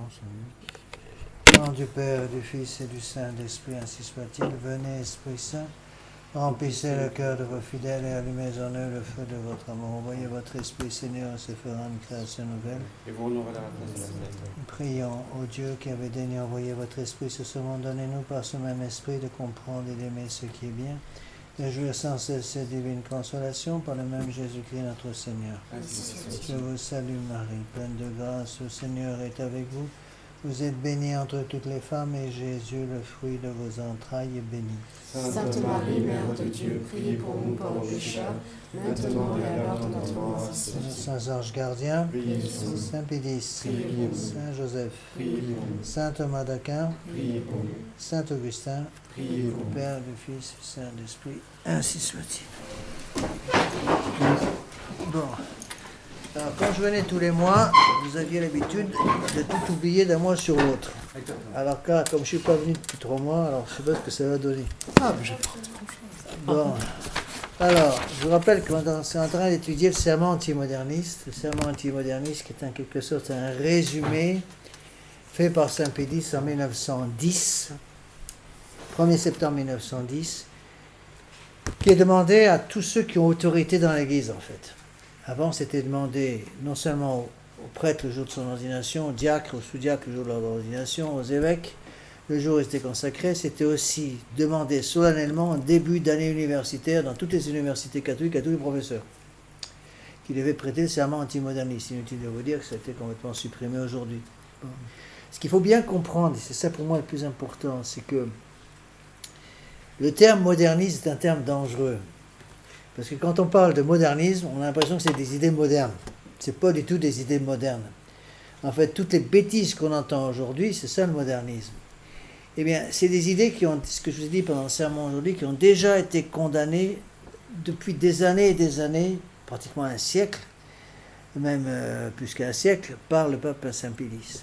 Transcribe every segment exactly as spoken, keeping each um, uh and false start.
Au nom du Père, du Fils et du Saint-Esprit, ainsi soit-il. Venez, Esprit Saint, remplissez le cœur de vos fidèles et allumez en eux le feu de votre amour. Envoyez votre Esprit, Seigneur, se fera une création nouvelle. Et vous honorez la grâce de la terre. Prions, ô Dieu qui avez daigné envoyer votre Esprit sur ce monde, donnez-nous par ce même Esprit de comprendre et d'aimer ce qui est bien, de jouir sans cesse cette divine consolation par le même Jésus-Christ notre Seigneur. Je vous salue Marie, pleine de grâce, le Seigneur est avec vous. Vous êtes bénie entre toutes les femmes et Jésus, le fruit de vos entrailles, est béni. Sainte Marie, Mère de Dieu, priez pour nous pauvres pécheurs, maintenant et à l'heure de notre mort. Saint Ange gardien, Saint Pédis, Saint Joseph, Saint Thomas d'Aquin, Saint Augustin, du Père, du Fils, du Saint-Esprit, ainsi soit-il. Bon. Alors, quand je venais tous les mois, vous aviez l'habitude de tout oublier d'un mois sur l'autre. Alors là, comme je ne suis pas venu depuis trois mois, alors je ne sais pas ce que ça va donner. Ah, mais j'ai pas de Bon. Alors, je vous rappelle que c'est en train d'étudier le serment antimoderniste. Le serment antimoderniste qui est en quelque sorte un résumé fait par Saint Pédis en mille neuf cent dix, premier septembre mille neuf cent dix, qui est demandé à tous ceux qui ont autorité dans l'Église, en fait. Avant, c'était demandé non seulement aux, aux prêtres le jour de son ordination, aux diacres, aux sous-diacres le jour de leur ordination, aux évêques, le jour où ils étaient consacrés, c'était aussi demandé solennellement en début d'année universitaire dans toutes les universités catholiques à tous les professeurs qui devaient prêter le serment antimoderniste. Inutile de vous dire que ça a été complètement supprimé aujourd'hui. Bon. Ce qu'il faut bien comprendre, et c'est ça pour moi le plus important, c'est que le terme moderniste est un terme dangereux. Parce que quand on parle de modernisme, on a l'impression que c'est des idées modernes. Ce n'est pas du tout des idées modernes. En fait, toutes les bêtises qu'on entend aujourd'hui, c'est ça le modernisme. Eh bien, c'est des idées qui ont, ce que je vous ai dit pendant le sermon aujourd'hui, qui ont déjà été condamnées depuis des années et des années, pratiquement un siècle, même euh, plus qu'un siècle, par le pape Saint Pédis.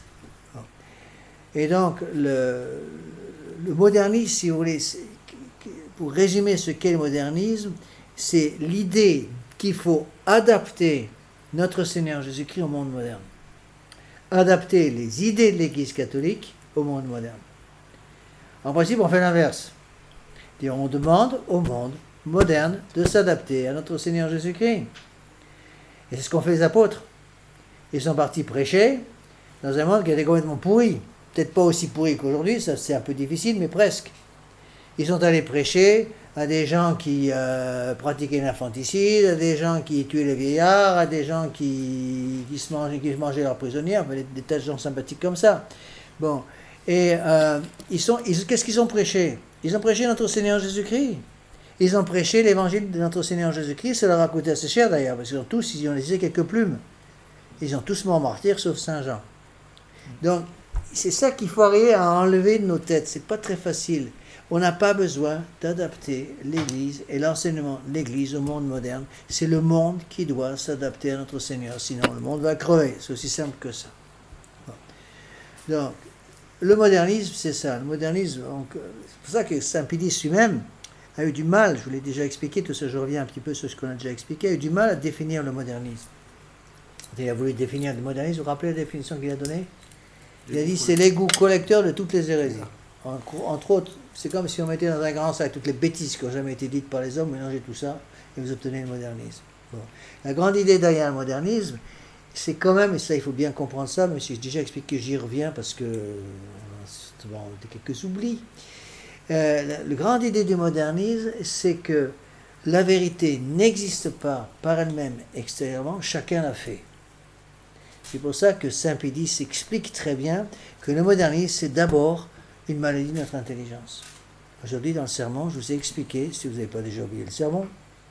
Et donc, le, le modernisme, si vous voulez, pour résumer ce qu'est le modernisme, c'est l'idée qu'il faut adapter notre Seigneur Jésus-Christ au monde moderne. Adapter les idées de l'Église catholique au monde moderne. En principe, on fait l'inverse. On demande au monde moderne de s'adapter à notre Seigneur Jésus-Christ. Et c'est ce qu'ont fait les apôtres. Ils sont partis prêcher dans un monde qui était complètement pourri. Peut-être pas aussi pourri qu'aujourd'hui, ça c'est un peu difficile, mais presque. Ils sont allés prêcher à des gens qui euh, pratiquaient l'infanticide, à des gens qui tuaient les vieillards, à des gens qui, qui, se, mangeaient, qui se mangeaient leurs prisonniers, enfin, des, des tas de gens sympathiques comme ça. Bon, et euh, ils sont, ils, qu'est-ce qu'ils ont prêché? Ils ont prêché notre Seigneur Jésus-Christ. Ils ont prêché l'évangile de notre Seigneur Jésus-Christ, ça leur a coûté assez cher d'ailleurs, parce qu'ils ont tous, ils ont laissé quelques plumes. Ils ont tous morts martyrs, sauf Saint Jean. Donc, c'est ça qu'il faut arriver à enlever de nos têtes, c'est pas très facile. On n'a pas besoin d'adapter l'Église et l'enseignement de l'Église au monde moderne. C'est le monde qui doit s'adapter à notre Seigneur, sinon le monde va crever. C'est aussi simple que ça. Bon. Donc, le modernisme, c'est ça. Le modernisme, donc, c'est pour ça que Saint Pédis lui-même a eu du mal, je vous l'ai déjà expliqué, tout ça je reviens un petit peu sur ce qu'on a déjà expliqué, a eu du mal à définir le modernisme. Il a voulu définir le modernisme, vous vous rappelez la définition qu'il a donnée? Il a dit c'est l'égout collecteur de toutes les hérésies. Entre autres, c'est comme si on mettait dans un grand sac toutes les bêtises qui n'ont jamais été dites par les hommes, mélangez tout ça, et vous obtenez le modernisme. Bon. La grande idée derrière le modernisme, c'est quand même, et ça il faut bien comprendre ça, même si j'ai déjà expliqué, j'y reviens parce que c'est bon, quelques oublis. Euh, la, la grande idée du modernisme, c'est que la vérité n'existe pas par elle-même extérieurement, chacun l'a fait. C'est pour ça que Saint Pédis explique très bien que le modernisme, c'est d'abord une maladie de notre intelligence. Aujourd'hui, dans le sermon, je vous ai expliqué, si vous n'avez pas déjà oublié le sermon,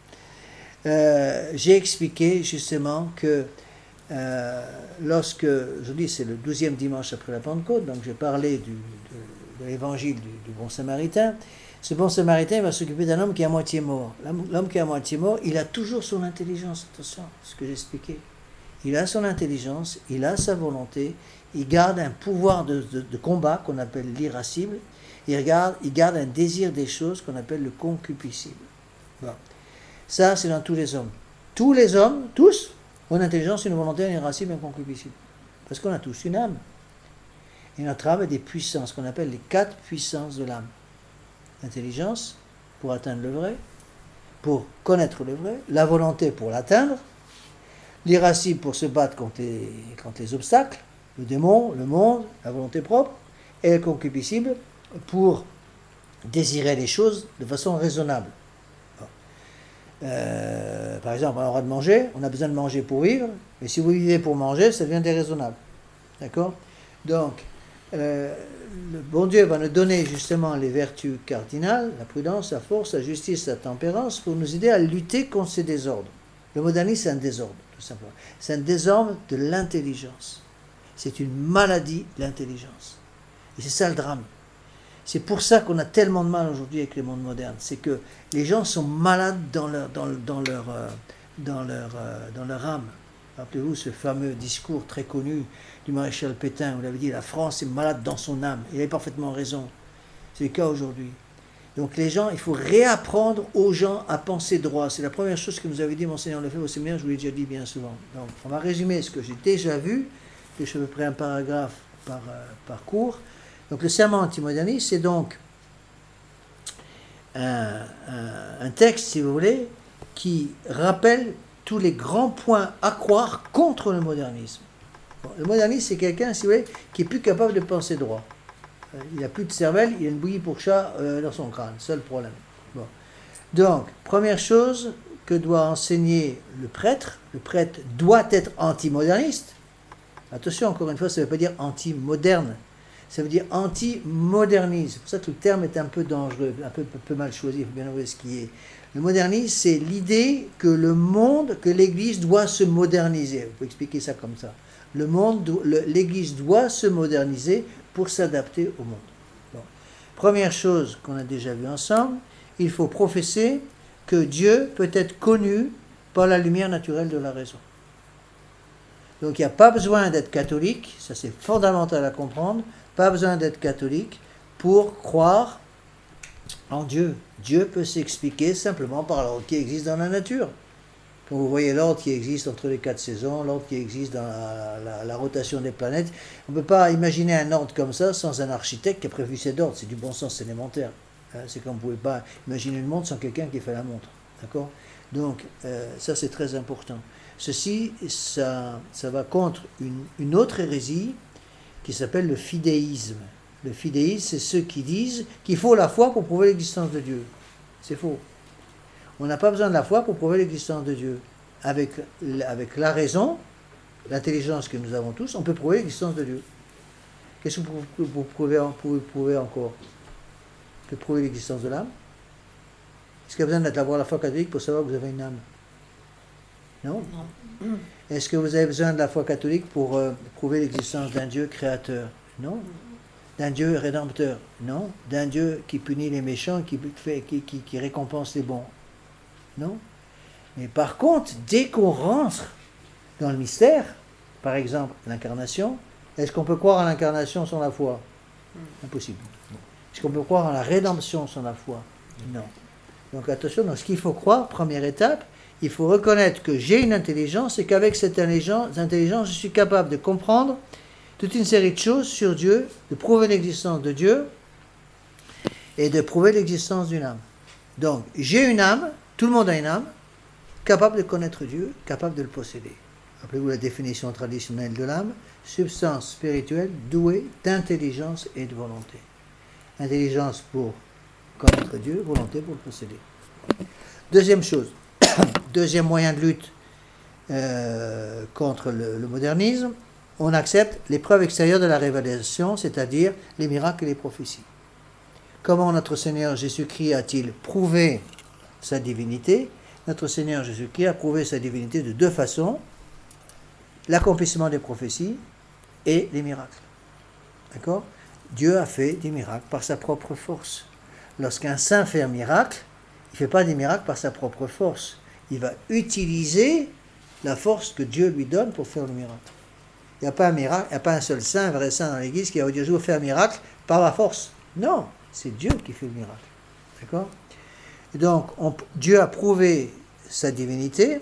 euh, j'ai expliqué justement que euh, lorsque, aujourd'hui c'est le douzième dimanche après la Pentecôte, donc j'ai parlé du, de, de l'évangile du, du bon samaritain, ce bon samaritain va s'occuper d'un homme qui est à moitié mort. L'homme qui est à moitié mort, il a toujours son intelligence, attention, c'est ce que j'ai expliqué. Il a son intelligence, il a sa volonté, il garde un pouvoir de, de, de combat qu'on appelle l'irascible, il garde, il garde un désir des choses qu'on appelle le concupiscible. Bon. Ça, c'est dans tous les hommes. Tous les hommes, tous, ont une intelligence, une volonté, un irascible, un concupiscible. Parce qu'on a tous une âme. Et notre âme a des puissances qu'on appelle les quatre puissances de l'âme. L'intelligence pour atteindre le vrai, pour connaître le vrai, la volonté pour l'atteindre, l'irascible pour se battre contre les, contre les obstacles, le démon, le monde, la volonté propre, et le concupiscible pour désirer les choses de façon raisonnable. Euh, par exemple, on a le droit de manger, on a besoin de manger pour vivre, mais si vous vivez pour manger, ça devient déraisonnable. D'accord? Donc, euh, le bon Dieu va nous donner justement les vertus cardinales, la prudence, la force, la justice, la tempérance, pour nous aider à lutter contre ces désordres. Le modernisme, c'est un désordre, tout simplement. C'est un désordre de l'intelligence. C'est une maladie, l'intelligence. Et c'est ça le drame. C'est pour ça qu'on a tellement de mal aujourd'hui avec le monde moderne. C'est que les gens sont malades dans leur, dans, dans leur, euh, dans leur, euh, dans leur âme. Rappelez-vous ce fameux discours très connu du maréchal Pétain, où il avait dit « La France est malade dans son âme ». Il avait parfaitement raison. C'est le cas aujourd'hui. Donc les gens, il faut réapprendre aux gens à penser droit. C'est la première chose que nous avait dit Monseigneur Lefebvre au séminaire, je vous l'ai déjà dit bien souvent. Donc on va résumer ce que j'ai déjà vu, je fais à peu près un paragraphe par, euh, par cours. Donc le serment antimoderniste, c'est donc un, un, un texte, si vous voulez, qui rappelle tous les grands points à croire contre le modernisme. Bon, le modernisme, c'est quelqu'un, si vous voulez, qui est plus capable de penser droit. Euh, il n'a plus de cervelle, il a une bouillie pour chat euh, dans son crâne, seul problème. Bon. Donc, première chose que doit enseigner le prêtre, le prêtre doit être antimoderniste. Attention, encore une fois, ça ne veut pas dire anti-moderne. Ça veut dire anti-modernisme. C'est pour ça que le terme est un peu dangereux, un peu, un peu mal choisi, il faut bien avouer ce qui est. Le modernisme, c'est l'idée que le monde, que l'Église doit se moderniser. Vous pouvez expliquer ça comme ça. Le monde, l'Église doit se moderniser pour s'adapter au monde. Bon. Première chose qu'on a déjà vue ensemble, il faut professer que Dieu peut être connu par la lumière naturelle de la raison. Donc il n'y a pas besoin d'être catholique, ça c'est fondamental à comprendre, pas besoin d'être catholique pour croire en Dieu. Dieu peut s'expliquer simplement par l'ordre qui existe dans la nature. Quand vous voyez l'ordre qui existe entre les quatre saisons, l'ordre qui existe dans la, la, la rotation des planètes, on ne peut pas imaginer un ordre comme ça sans un architecte qui a prévu cet ordre. C'est du bon sens élémentaire. C'est comme vous ne pouvez pas imaginer une montre sans quelqu'un qui fait la montre. D'accord ? Donc, euh, ça c'est très important. Ceci, ça, ça va contre une, une autre hérésie qui s'appelle le fidéisme. Le fidéisme, c'est ceux qui disent qu'il faut la foi pour prouver l'existence de Dieu. C'est faux. On n'a pas besoin de la foi pour prouver l'existence de Dieu. Avec, avec la raison, l'intelligence que nous avons tous, on peut prouver l'existence de Dieu. Qu'est-ce que vous, vous pouvez, pouvez prouver encore ? Vous pouvez prouver l'existence de l'âme ? Est-ce qu'il y a besoin d'avoir la foi catholique pour savoir que vous avez une âme ? Non ? Non. Est-ce que vous avez besoin de la foi catholique pour euh, prouver l'existence d'un Dieu créateur ? Non. D'un Dieu rédempteur ? Non. D'un Dieu qui punit les méchants, qui, fait, qui, qui, qui récompense les bons ? Non. Mais par contre, dès qu'on rentre dans le mystère, par exemple l'incarnation, est-ce qu'on peut croire à l'incarnation sans la foi ? Impossible. Est-ce qu'on peut croire à la rédemption sans la foi ? Non. Donc attention, dans ce qu'il faut croire, première étape, il faut reconnaître que j'ai une intelligence et qu'avec cette intelligence, intelligence, je suis capable de comprendre toute une série de choses sur Dieu, de prouver l'existence de Dieu et de prouver l'existence d'une âme. Donc, j'ai une âme, tout le monde a une âme, capable de connaître Dieu, capable de le posséder. Rappelez-vous la définition traditionnelle de l'âme, substance spirituelle douée d'intelligence et de volonté. Intelligence pour connaître Dieu, volonté pour le posséder. Deuxième chose, deuxième moyen de lutte euh, contre le, le modernisme, on accepte les preuves extérieures de la révélation, c'est-à-dire les miracles et les prophéties. Comment notre Seigneur Jésus-Christ a-t-il prouvé sa divinité ? Notre Seigneur Jésus-Christ a prouvé sa divinité de deux façons, l'accomplissement des prophéties et les miracles. D'accord ? Dieu a fait des miracles par sa propre force. Lorsqu'un saint fait un miracle, il ne fait pas des miracles par sa propre force. Il va utiliser la force que Dieu lui donne pour faire le miracle. Il n'y a pas un miracle, il n'y a pas un seul saint, un vrai saint dans l'église qui va dire « je vais faire un miracle par la force ». Non, c'est Dieu qui fait le miracle. D'accord ? Et donc, on, Dieu a prouvé sa divinité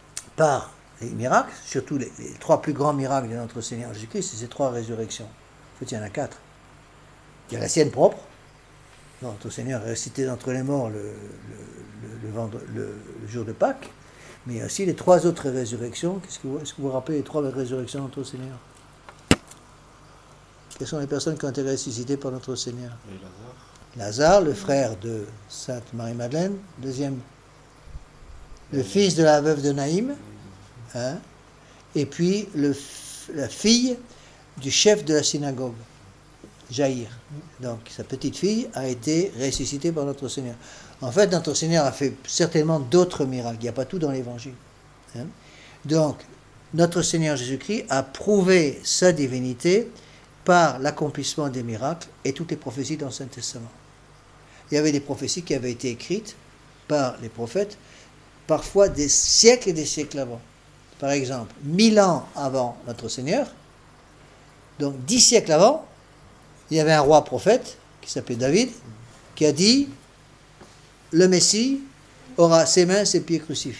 par les miracles, surtout les, les trois plus grands miracles de notre Seigneur Jésus-Christ, c'est ces trois résurrections. En fait, il y en a quatre. Il y a la sienne propre. Notre Seigneur est ressuscité d'entre les morts le, le, le, le, vendre, le, le jour de Pâques. Mais il y a aussi les trois autres résurrections. Qu'est-ce que vous, est-ce que vous vous rappelez les trois résurrections de notre Seigneur? Quelles sont les personnes qui ont été ressuscitées par notre Seigneur? Et Lazare. Lazare, le frère de Sainte Marie-Madeleine. Deuxième, le fils de la veuve de Naïm. Hein, et puis le, la fille du chef de la synagogue, Jaïr. Donc sa petite fille a été ressuscitée par notre Seigneur. En fait, notre Seigneur a fait certainement d'autres miracles. Il n'y a pas tout dans l'Évangile. Hein. Donc, notre Seigneur Jésus-Christ a prouvé sa divinité par l'accomplissement des miracles et toutes les prophéties dans le Saint Testament. Il y avait des prophéties qui avaient été écrites par les prophètes, parfois des siècles et des siècles avant. Par exemple, mille ans avant notre Seigneur, donc dix siècles avant, il y avait un roi prophète qui s'appelait David, qui a dit « Le Messie aura ses mains, ses pieds crucifiés. »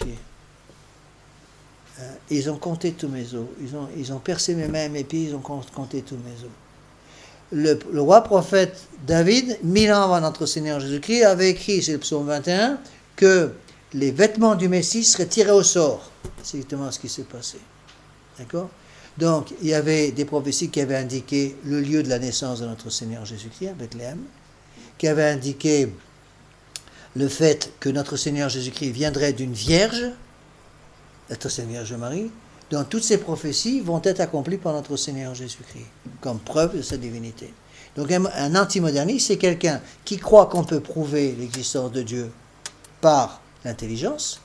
Ils ont compté tous mes os. Ils ont, ils ont percé mes mains et mes pieds, ils ont compté tous mes os. Le, le roi prophète David, mille ans avant notre Seigneur Jésus-Christ, avait écrit, c'est le psaume vingt et un, que les vêtements du Messie seraient tirés au sort. C'est justement ce qui s'est passé. D'accord? Donc, il y avait des prophéties qui avaient indiqué le lieu de la naissance de notre Seigneur Jésus-Christ, à Bethléem, qui avaient indiqué le fait que notre Seigneur Jésus-Christ viendrait d'une vierge, notre Seigneur Vierge Marie. Donc, toutes ces prophéties vont être accomplies par notre Seigneur Jésus-Christ, comme preuve de sa divinité. Donc, un, un antimoderniste, c'est quelqu'un qui croit qu'on peut prouver l'existence de Dieu par l'intelligence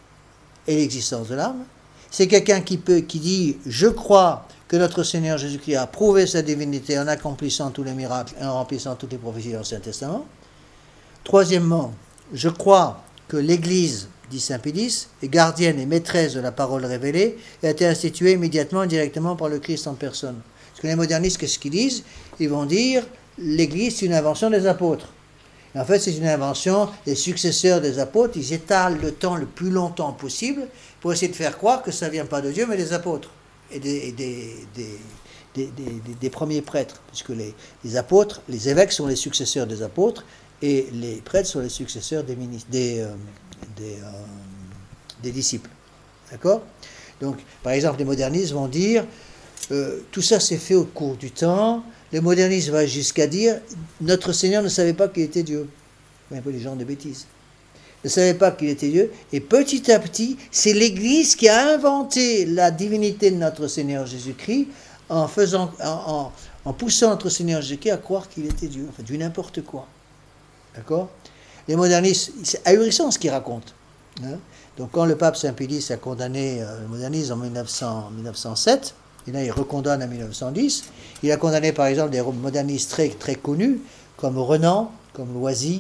et l'existence de l'âme. C'est quelqu'un qui peut, qui dit « Je crois que notre Seigneur Jésus-Christ a prouvé sa divinité en accomplissant tous les miracles et en remplissant toutes les prophéties dans l'Ancien Testament. » Troisièmement, je crois que l'Église, dit saint Pédis, est gardienne et maîtresse de la parole révélée et a été instituée immédiatement et directement par le Christ en personne. Parce que les modernistes, qu'est-ce qu'ils disent? Ils vont dire « L'Église, c'est une invention des apôtres. » En fait, c'est une invention des successeurs des apôtres. Ils étalent le temps le plus longtemps possible pour essayer de faire croire que ça ne vient pas de Dieu, mais des apôtres et des, et des, des, des, des, des, des premiers prêtres. Puisque les, les apôtres, les évêques sont les successeurs des apôtres et les prêtres sont les successeurs des, ministres, des, euh, des, euh, des disciples. D'accord? Donc, par exemple, les modernistes vont dire euh, tout ça s'est fait au cours du temps. Les modernistes vont jusqu'à dire notre Seigneur ne savait pas qu'il était Dieu. C'est un peu les gens de bêtises. Ne savait pas qu'il était Dieu. Et petit à petit, c'est l'Église qui a inventé la divinité de notre Seigneur Jésus-Christ en, faisant, en, en, en poussant notre Seigneur Jésus-Christ à croire qu'il était Dieu. Enfin, du n'importe quoi. D'accord? Les modernistes, c'est ahurissant ce qu'ils racontent. Hein? Donc, quand le pape Saint Pédis a condamné euh, le modernisme en mille neuf cents, mille neuf cent sept, et là il recondamne en mille neuf cent dix, il a condamné par exemple des modernistes très, très connus, comme Renan, comme Loisy.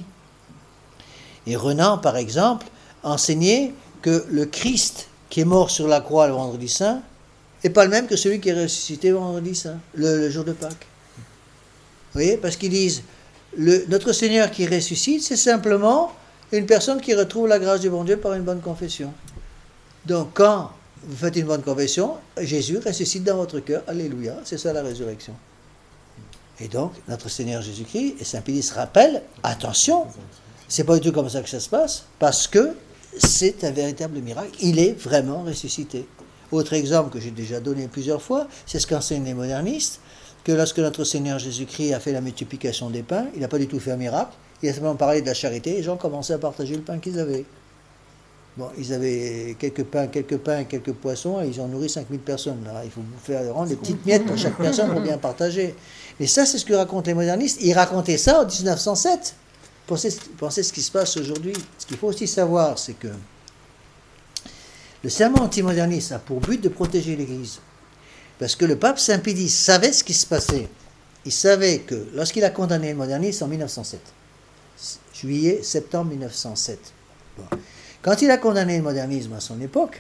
Et Renan, par exemple, enseignait que le Christ qui est mort sur la croix le vendredi saint n'est pas le même que celui qui est ressuscité le vendredi saint, le, le jour de Pâques. Vous voyez? Parce qu'ils disent, le, notre Seigneur qui ressuscite, c'est simplement une personne qui retrouve la grâce du bon Dieu par une bonne confession. Donc quand vous faites une bonne confession, Jésus ressuscite dans votre cœur, alléluia, c'est ça la résurrection. Et donc, notre Seigneur Jésus-Christ, et saint Pédis rappelle, attention, c'est pas du tout comme ça que ça se passe, parce que c'est un véritable miracle, il est vraiment ressuscité. Autre exemple que j'ai déjà donné plusieurs fois, c'est ce qu'enseignent les modernistes, que lorsque notre Seigneur Jésus-Christ a fait la multiplication des pains, il n'a pas du tout fait un miracle, il a simplement parlé de la charité, et les gens commençaient à partager le pain qu'ils avaient. Bon, ils avaient quelques pains, quelques pains, quelques poissons, et ils ont nourri cinq mille personnes. Là, il faut faire rendre des petites miettes pour chaque personne pour bien partager. Mais ça, c'est ce que racontent les modernistes. Ils racontaient ça en dix-neuf cent sept. Pensez, pensez ce qui se passe aujourd'hui. Ce qu'il faut aussi savoir, c'est que le serment antimoderniste a pour but de protéger l'Église. Parce que le pape Saint Pédis savait ce qui se passait. Il savait que lorsqu'il a condamné le modernisme en mille neuf cent sept, juillet, septembre mille neuf cent sept, bon. Quand il a condamné le modernisme à son époque,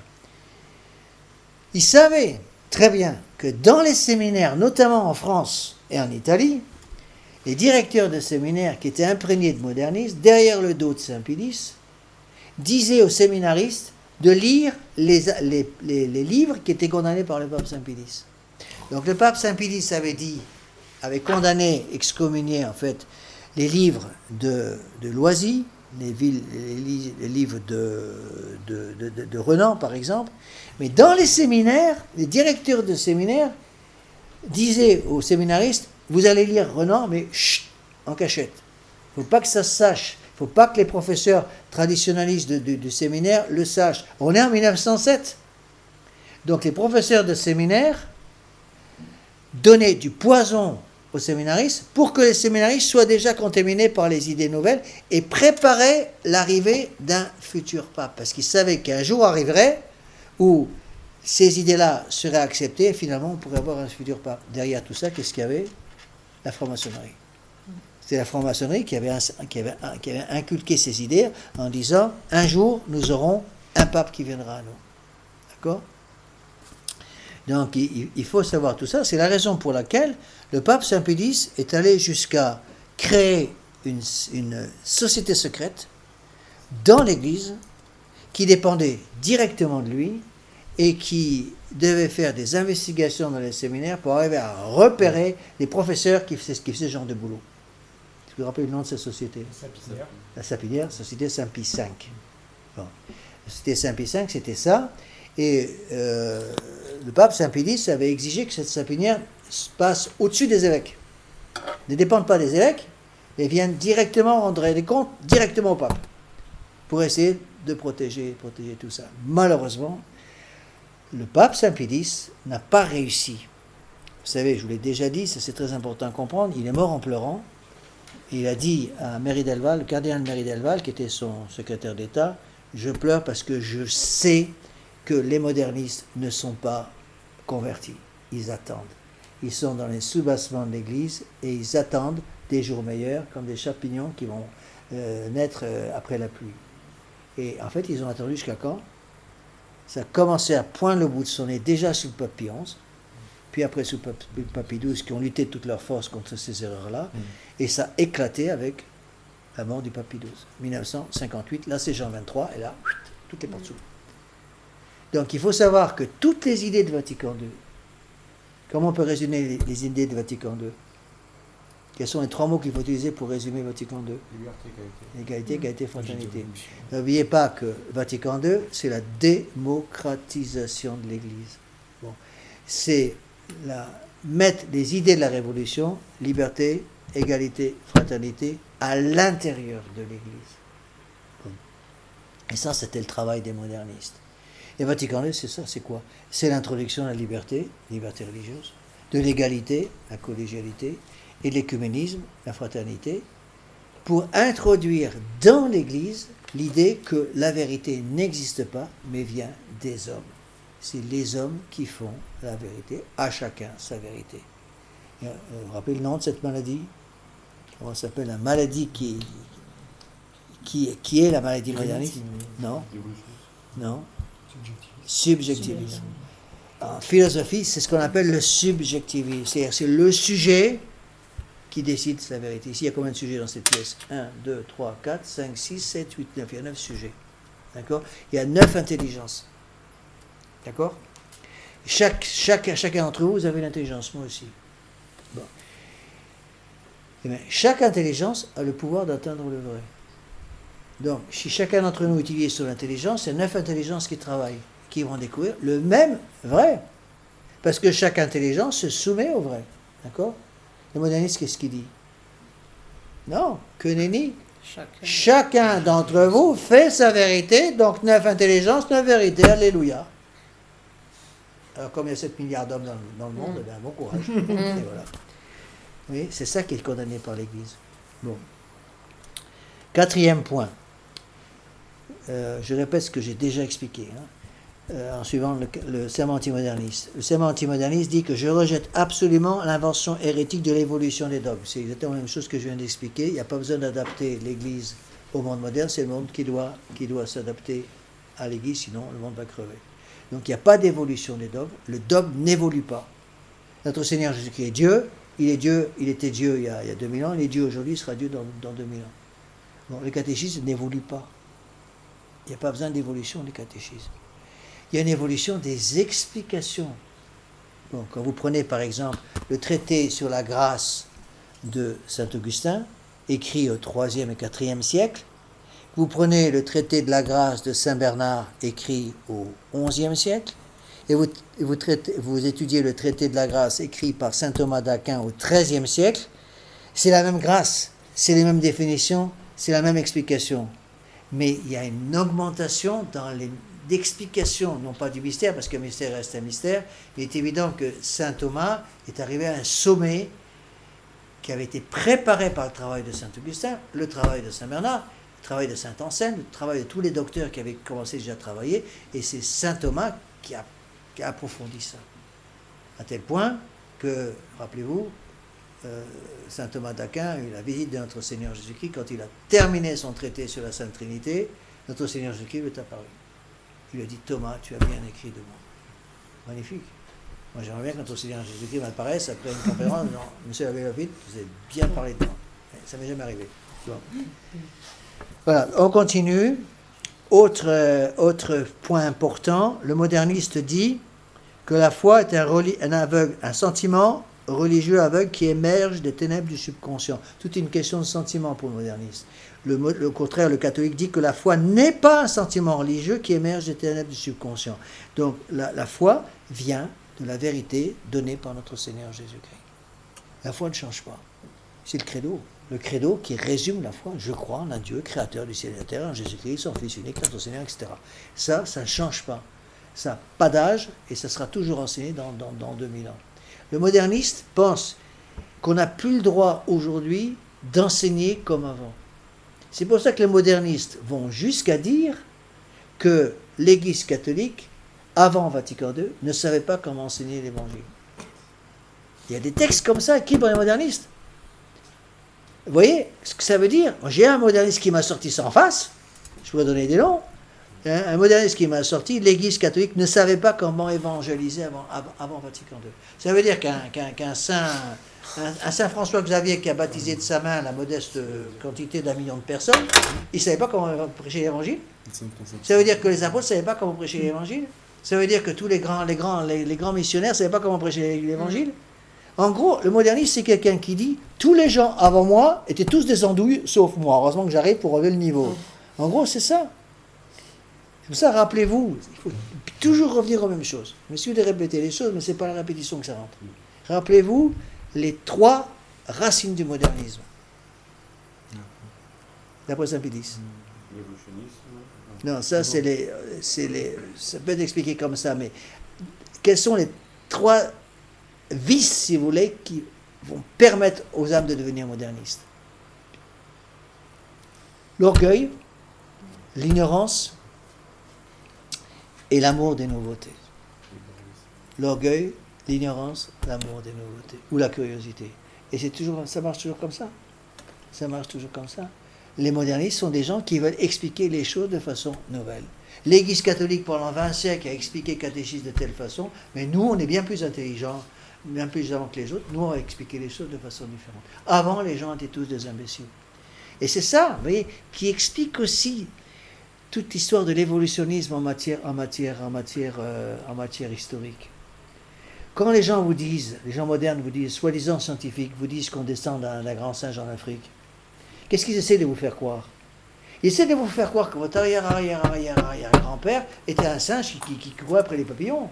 il savait très bien que dans les séminaires, notamment en France et en Italie, les directeurs de séminaires qui étaient imprégnés de modernisme, derrière le dos de saint Pédis, disaient aux séminaristes de lire les, les, les, les livres qui étaient condamnés par le pape Saint Pédis. Donc le pape Saint Pédis avait dit avait condamné, excommunié en fait, les livres de, de Loisy, les, villes, les, les livres de, de, de, de, de Renan par exemple, mais dans les séminaires, les directeurs de séminaires disaient aux séminaristes, vous allez lire Renan, mais chut, en cachette. Il ne faut pas que ça se sache. Il ne faut pas que les professeurs traditionnalistes de, de, du séminaire le sachent. On est en mille neuf cent sept. Donc les professeurs de séminaire donnaient du poison aux séminaristes pour que les séminaristes soient déjà contaminés par les idées nouvelles et préparaient l'arrivée d'un futur pape. Parce qu'ils savaient qu'un jour arriverait où ces idées-là seraient acceptées et finalement on pourrait avoir un futur pape. Derrière tout ça, qu'est-ce qu'il y avait? La franc-maçonnerie. C'est la franc-maçonnerie qui avait, qui, avait, qui avait inculqué ces idées en disant un jour nous aurons un pape qui viendra à nous. D'accord? Donc il, il faut savoir tout ça. C'est la raison pour laquelle le pape Saint Pie X est allé jusqu'à créer une, une société secrète dans l'Église qui dépendait directement de lui et qui devait faire des investigations dans les séminaires pour arriver à repérer les professeurs qui faisaient, qui faisaient ce genre de boulot. Vous vous rappelez le nom de cette société? Sapinière. La Sapinière, Société Saint Pie cinq. Bon. La Société Saint Pie cinq, c'était ça. Et euh, le pape Saint Pie X avait exigé que cette Sapinière passe au-dessus des évêques. Ne dépende pas des évêques, mais vienne directement rendre des comptes directement au pape. Pour essayer de protéger, protéger tout ça. Malheureusement, le pape Saint Pie X n'a pas réussi. Vous savez, je vous l'ai déjà dit, ça c'est très important à comprendre, il est mort en pleurant. Il a dit à Méry Delval, le cardinal Méry Delval, qui était son secrétaire d'État, je pleure parce que je sais que les modernistes ne sont pas convertis. Ils attendent. Ils sont dans les sous-bassements de l'Église et ils attendent des jours meilleurs, comme des champignons qui vont euh, naître euh, après la pluie. Et en fait, ils ont attendu jusqu'à quand? Ça a commencé à poindre le bout de son nez, déjà sous le pape Pie onze, puis après sous le pape Pie douze, qui ont lutté de toutes leurs forces contre ces erreurs-là, mmh. et ça a éclaté avec la mort du pape Pie douze. mille neuf cent cinquante-huit, là c'est Jean vingt-trois, et là, toutes les portes s'ouvrent. Donc il faut savoir que toutes les idées de Vatican deux, comment on peut résumer les, les idées de Vatican deux? Quels sont les trois mots qu'il faut utiliser pour résumer Vatican deux? Liberté, égalité. Égalité, égalité, fraternité. N'oubliez pas que Vatican deux, c'est la démocratisation de l'Église. Bon. C'est la, mettre les idées de la Révolution, liberté, égalité, fraternité, à l'intérieur de l'Église. Bon. Et ça, c'était le travail des modernistes. Et Vatican deux, c'est ça, c'est quoi? C'est l'introduction de la liberté, liberté religieuse, de l'égalité, la collégialité, et de l'écuménisme, la fraternité, pour introduire dans l'Église l'idée que la vérité n'existe pas, mais vient des hommes. C'est les hommes qui font la vérité, à chacun sa vérité. Et, euh, vous vous rappelez le nom de cette maladie? Comment ça s'appelle? La maladie qui, qui, qui est la maladie moderniste? Non. Non. Subjectivisme. En philosophie, c'est ce qu'on appelle le subjectivisme. C'est-à-dire c'est le sujet qui décide sa vérité. Ici, il y a combien de sujets dans cette pièce? un, deux, trois, quatre, cinq, six, sept, huit, neuf. Il y a neuf sujets. D'accord? Il y a neuf intelligences. D'accord? Chaque, chaque, chacun d'entre vous, vous avez l'intelligence. Moi aussi. Bon. Et bien, chaque intelligence a le pouvoir d'atteindre le vrai. Donc, si chacun d'entre nous utilise son intelligence, il y a neuf intelligences qui travaillent, qui vont découvrir le même vrai. Parce que chaque intelligence se soumet au vrai. D'accord? Le moderniste, qu'est-ce qu'il dit? Non, que nenni. Chacun, Chacun d'entre vous fait sa vérité, donc neuf intelligences, neuf vérités, alléluia. Alors, comme il y a sept milliards d'hommes dans, dans le monde, mm. eh bien, bon courage. Et voilà. Oui, c'est ça qui est condamné par l'Église. Bon. Quatrième point. Euh, je répète ce que j'ai déjà expliqué. Hein. Euh, en suivant le, le serment antimoderniste. Le serment antimoderniste dit que je rejette absolument l'invention hérétique de l'évolution des dogmes. C'est exactement la même chose que je viens d'expliquer. Il n'y a pas besoin d'adapter l'Église au monde moderne, c'est le monde qui doit, qui doit s'adapter à l'Église, sinon le monde va crever. Donc il n'y a pas d'évolution des dogmes. Le dogme n'évolue pas. Notre Seigneur Jésus-Christ est Dieu. Il est Dieu, il était Dieu il y a, il y a deux mille ans. Il est Dieu aujourd'hui, il sera Dieu dans, dans deux mille ans. Bon, le catéchisme n'évolue pas. Il n'y a pas besoin d'évolution du catéchisme. Il y a une évolution des explications Bon, quand vous prenez par exemple le traité sur la grâce de saint Augustin, écrit au troisième et quatrième siècle, vous prenez le traité de la grâce de saint Bernard, écrit au onzième siècle, et vous, vous, traitez, vous étudiez le traité de la grâce écrit par saint Thomas d'Aquin au treizième siècle, c'est la même grâce, c'est les mêmes définitions, c'est la même explication. Mais il y a une augmentation dans les d'explication, non pas du mystère, parce que le mystère reste un mystère, mais il est évident que saint Thomas est arrivé à un sommet qui avait été préparé par le travail de saint Augustin, le travail de saint Bernard, le travail de saint Anselme, le travail de tous les docteurs qui avaient commencé déjà à travailler, et c'est saint Thomas qui a, qui a approfondi ça. À tel point que, rappelez-vous, euh, saint Thomas d'Aquin a eu la visite de notre Seigneur Jésus-Christ. Quand il a terminé son traité sur la Sainte Trinité, notre Seigneur Jésus-Christ lui est apparu. Il lui a dit, Thomas, tu as bien écrit de moi. Magnifique. Moi, j'aimerais bien que notre Seigneur Jésus-Christ m'apparaisse après une conférence. Non, monsieur Abelovitch, vous avez bien parlé de moi. Ça ne m'est jamais arrivé. Bon. Voilà, on continue. Autre, euh, autre point important, le moderniste dit que la foi est un, reli- un, aveugle, un sentiment religieux aveugle qui émerge des ténèbres du subconscient. Toute une question de sentiment pour le moderniste. Le, le contraire, le catholique dit que la foi n'est pas un sentiment religieux qui émerge des ténèbres du subconscient. Donc la, la foi vient de la vérité donnée par notre Seigneur Jésus-Christ. La foi ne change pas. C'est le credo. Le credo qui résume la foi. Je crois en un Dieu, créateur du ciel et de la terre, en Jésus-Christ, son Fils unique, notre Seigneur, et cetera. Ça, ça ne change pas. Ça n'a pas d'âge et ça sera toujours enseigné dans, dans, dans deux mille ans. Le moderniste pense qu'on n'a plus le droit aujourd'hui d'enseigner comme avant. C'est pour ça que les modernistes vont jusqu'à dire que l'Église catholique, avant Vatican deux, ne savait pas comment enseigner l'Évangile. Il y a des textes comme ça écrits par les modernistes. Vous voyez ce que ça veut dire? J'ai un moderniste qui m'a sorti ça en face, je pourrais donner des noms. Un moderniste qui m'a sorti, l'Église catholique ne savait pas comment évangéliser avant, avant, avant Vatican deux. Ça veut dire qu'un, qu'un, qu'un saint, un, un saint François Xavier qui a baptisé de sa main la modeste quantité d'un million de personnes, il ne savait pas comment prêcher l'Évangile. Ça veut dire que les apôtres ne savaient pas comment prêcher l'Évangile. Ça veut dire que tous les grands, les grands, les, les grands missionnaires ne savaient pas comment prêcher l'Évangile. En gros, le moderniste, c'est quelqu'un qui dit « Tous les gens avant moi étaient tous des andouilles, sauf moi. Heureusement que j'arrive pour relever le niveau. » En gros, c'est ça. C'est pour ça, rappelez-vous, il faut toujours revenir aux mêmes choses. Monsieur de répéter les choses, mais ce n'est pas la répétition que ça rentre. Rappelez-vous les trois racines du modernisme. D'après Saint-Pédis. Non, ça, c'est les, c'est les... Ça peut être expliqué comme ça, mais quels sont les trois vices, si vous voulez, qui vont permettre aux âmes de devenir modernistes? L'orgueil, l'ignorance et l'amour des nouveautés. L'orgueil, l'ignorance, l'amour des nouveautés, ou la curiosité. Et c'est toujours, ça marche toujours comme ça. Ça marche toujours comme ça. Les modernistes sont des gens qui veulent expliquer les choses de façon nouvelle. L'Église catholique, pendant vingt siècles, a expliqué le catéchisme de telle façon, mais nous, on est bien plus intelligents, bien plus avant que les autres. Nous, on va expliquer les choses de façon différente. Avant, les gens étaient tous des imbéciles. Et c'est ça, vous voyez, qui explique aussi toute l'histoire de l'évolutionnisme en matière, en matière, en matière, euh, en matière historique. Quand les gens vous disent, les gens modernes vous disent, soi-disant scientifiques, vous disent qu'on descend d'un, d'un grand singe en Afrique, qu'est-ce qu'ils essaient de vous faire croire? Ils essaient de vous faire croire que votre arrière, arrière, arrière, arrière grand-père était un singe qui, qui, qui courait après les papillons.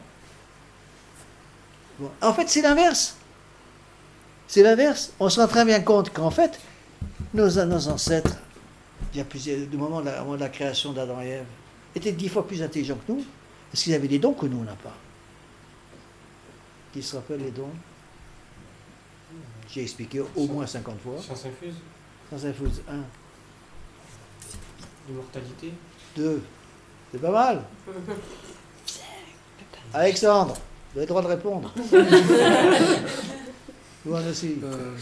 Bon. En fait, c'est l'inverse. C'est l'inverse. On se rend très bien compte qu'en fait, nos, nos ancêtres, il y a plusieurs, du moment de la, moment de la création d'Adam et Ève, étaient dix fois plus intelligents que nous, parce qu'ils avaient des dons que nous, on n'a pas. Qui se rappelle les dons? J'ai expliqué au moins cinquante fois. Science infuse. Science infuse, un. L'immortalité. Deux. C'est pas mal. Alexandre, vous avez le droit de répondre. Louane aussi. Euh...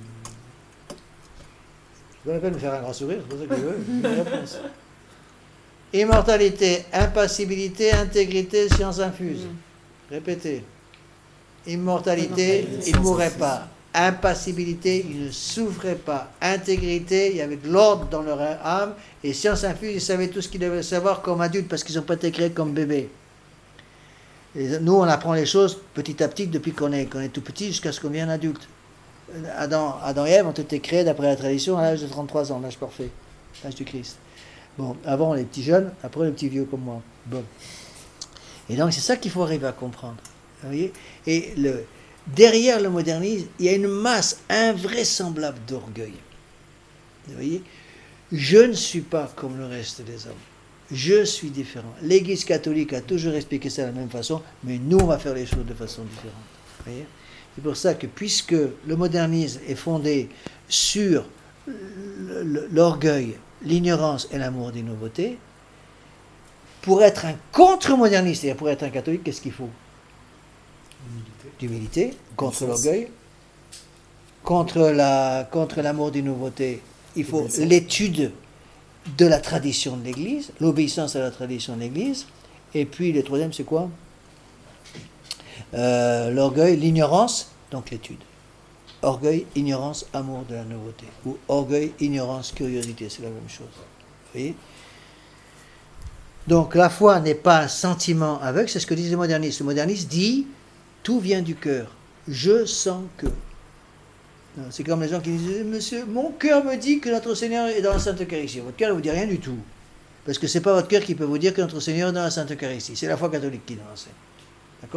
Je vous rappelle me faire un grand sourire, c'est pour ça que je veux une réponse. Immortalité, impassibilité, intégrité, science infuse. Répétez. Immortalité, il ne mourrait pas. Impassibilité, il ne souffrait pas. Intégrité, il y avait de l'ordre dans leur âme. Et science infuse, ils savaient tout ce qu'ils devaient savoir comme adultes parce qu'ils n'ont pas été créés comme bébés. Et nous, on apprend les choses petit à petit depuis qu'on est, qu'on est tout petit jusqu'à ce qu'on devienne adulte. Adam, Adam et Ève ont été créés d'après la tradition à l'âge de trente-trois ans, l'âge parfait, l'âge du Christ. Bon, avant les petits jeunes, après les petits vieux comme moi. Bon. Et donc c'est ça qu'il faut arriver à comprendre. Vous voyez ? Et le, derrière le modernisme, il y a une masse invraisemblable d'orgueil. Vous voyez ? Je ne suis pas comme le reste des hommes. Je suis différent. L'Église catholique a toujours expliqué ça de la même façon, mais nous, on va faire les choses de façon différente. Vous voyez ? C'est pour ça que, puisque le modernisme est fondé sur l'orgueil, l'ignorance et l'amour des nouveautés, pour être un contre-moderniste, c'est-à-dire pour être un catholique, qu'est-ce qu'il faut ? D'humilité, contre l'orgueil, contre la, contre l'amour des nouveautés, il faut l'étude de la tradition de l'Église, l'obéissance à la tradition de l'Église, et puis le troisième, c'est quoi ? Euh, l'orgueil, l'ignorance, donc l'étude. Orgueil, ignorance, amour de la nouveauté. Ou orgueil, ignorance, curiosité, c'est la même chose. Vous voyez ? Donc la foi n'est pas un sentiment aveugle, c'est ce que disent les modernistes. Le moderniste dit, tout vient du cœur. Je sens que. Non, c'est comme les gens qui disent, monsieur, mon cœur me dit que notre Seigneur est dans la Sainte Eucharistie. Votre cœur ne vous dit rien du tout. Parce que ce n'est pas votre cœur qui peut vous dire que notre Seigneur est dans la Sainte Eucharistie. C'est la foi catholique qui nous enseigne. D'accord ?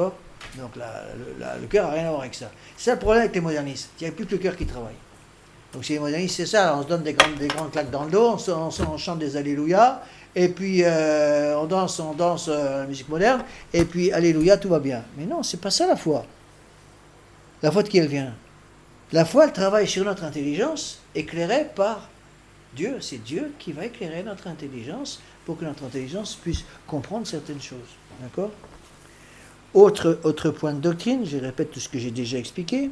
Donc la, le, la, le cœur n'a rien à voir avec ça. C'est ça le problème avec les modernistes. Il n'y a plus que le cœur qui travaille. Donc chez les modernistes, c'est ça. Alors, on se donne des grandes, des grandes claques dans le dos, on, on, on chante des Alléluia, et puis euh, on danse, on danse euh, la musique moderne, et puis Alléluia, tout va bien. Mais non, c'est pas ça la foi. La foi de qui elle vient ? La foi, elle travaille sur notre intelligence, éclairée par Dieu. C'est Dieu qui va éclairer notre intelligence pour que notre intelligence puisse comprendre certaines choses. D'accord ? Autre, autre point de doctrine, je répète tout ce que j'ai déjà expliqué.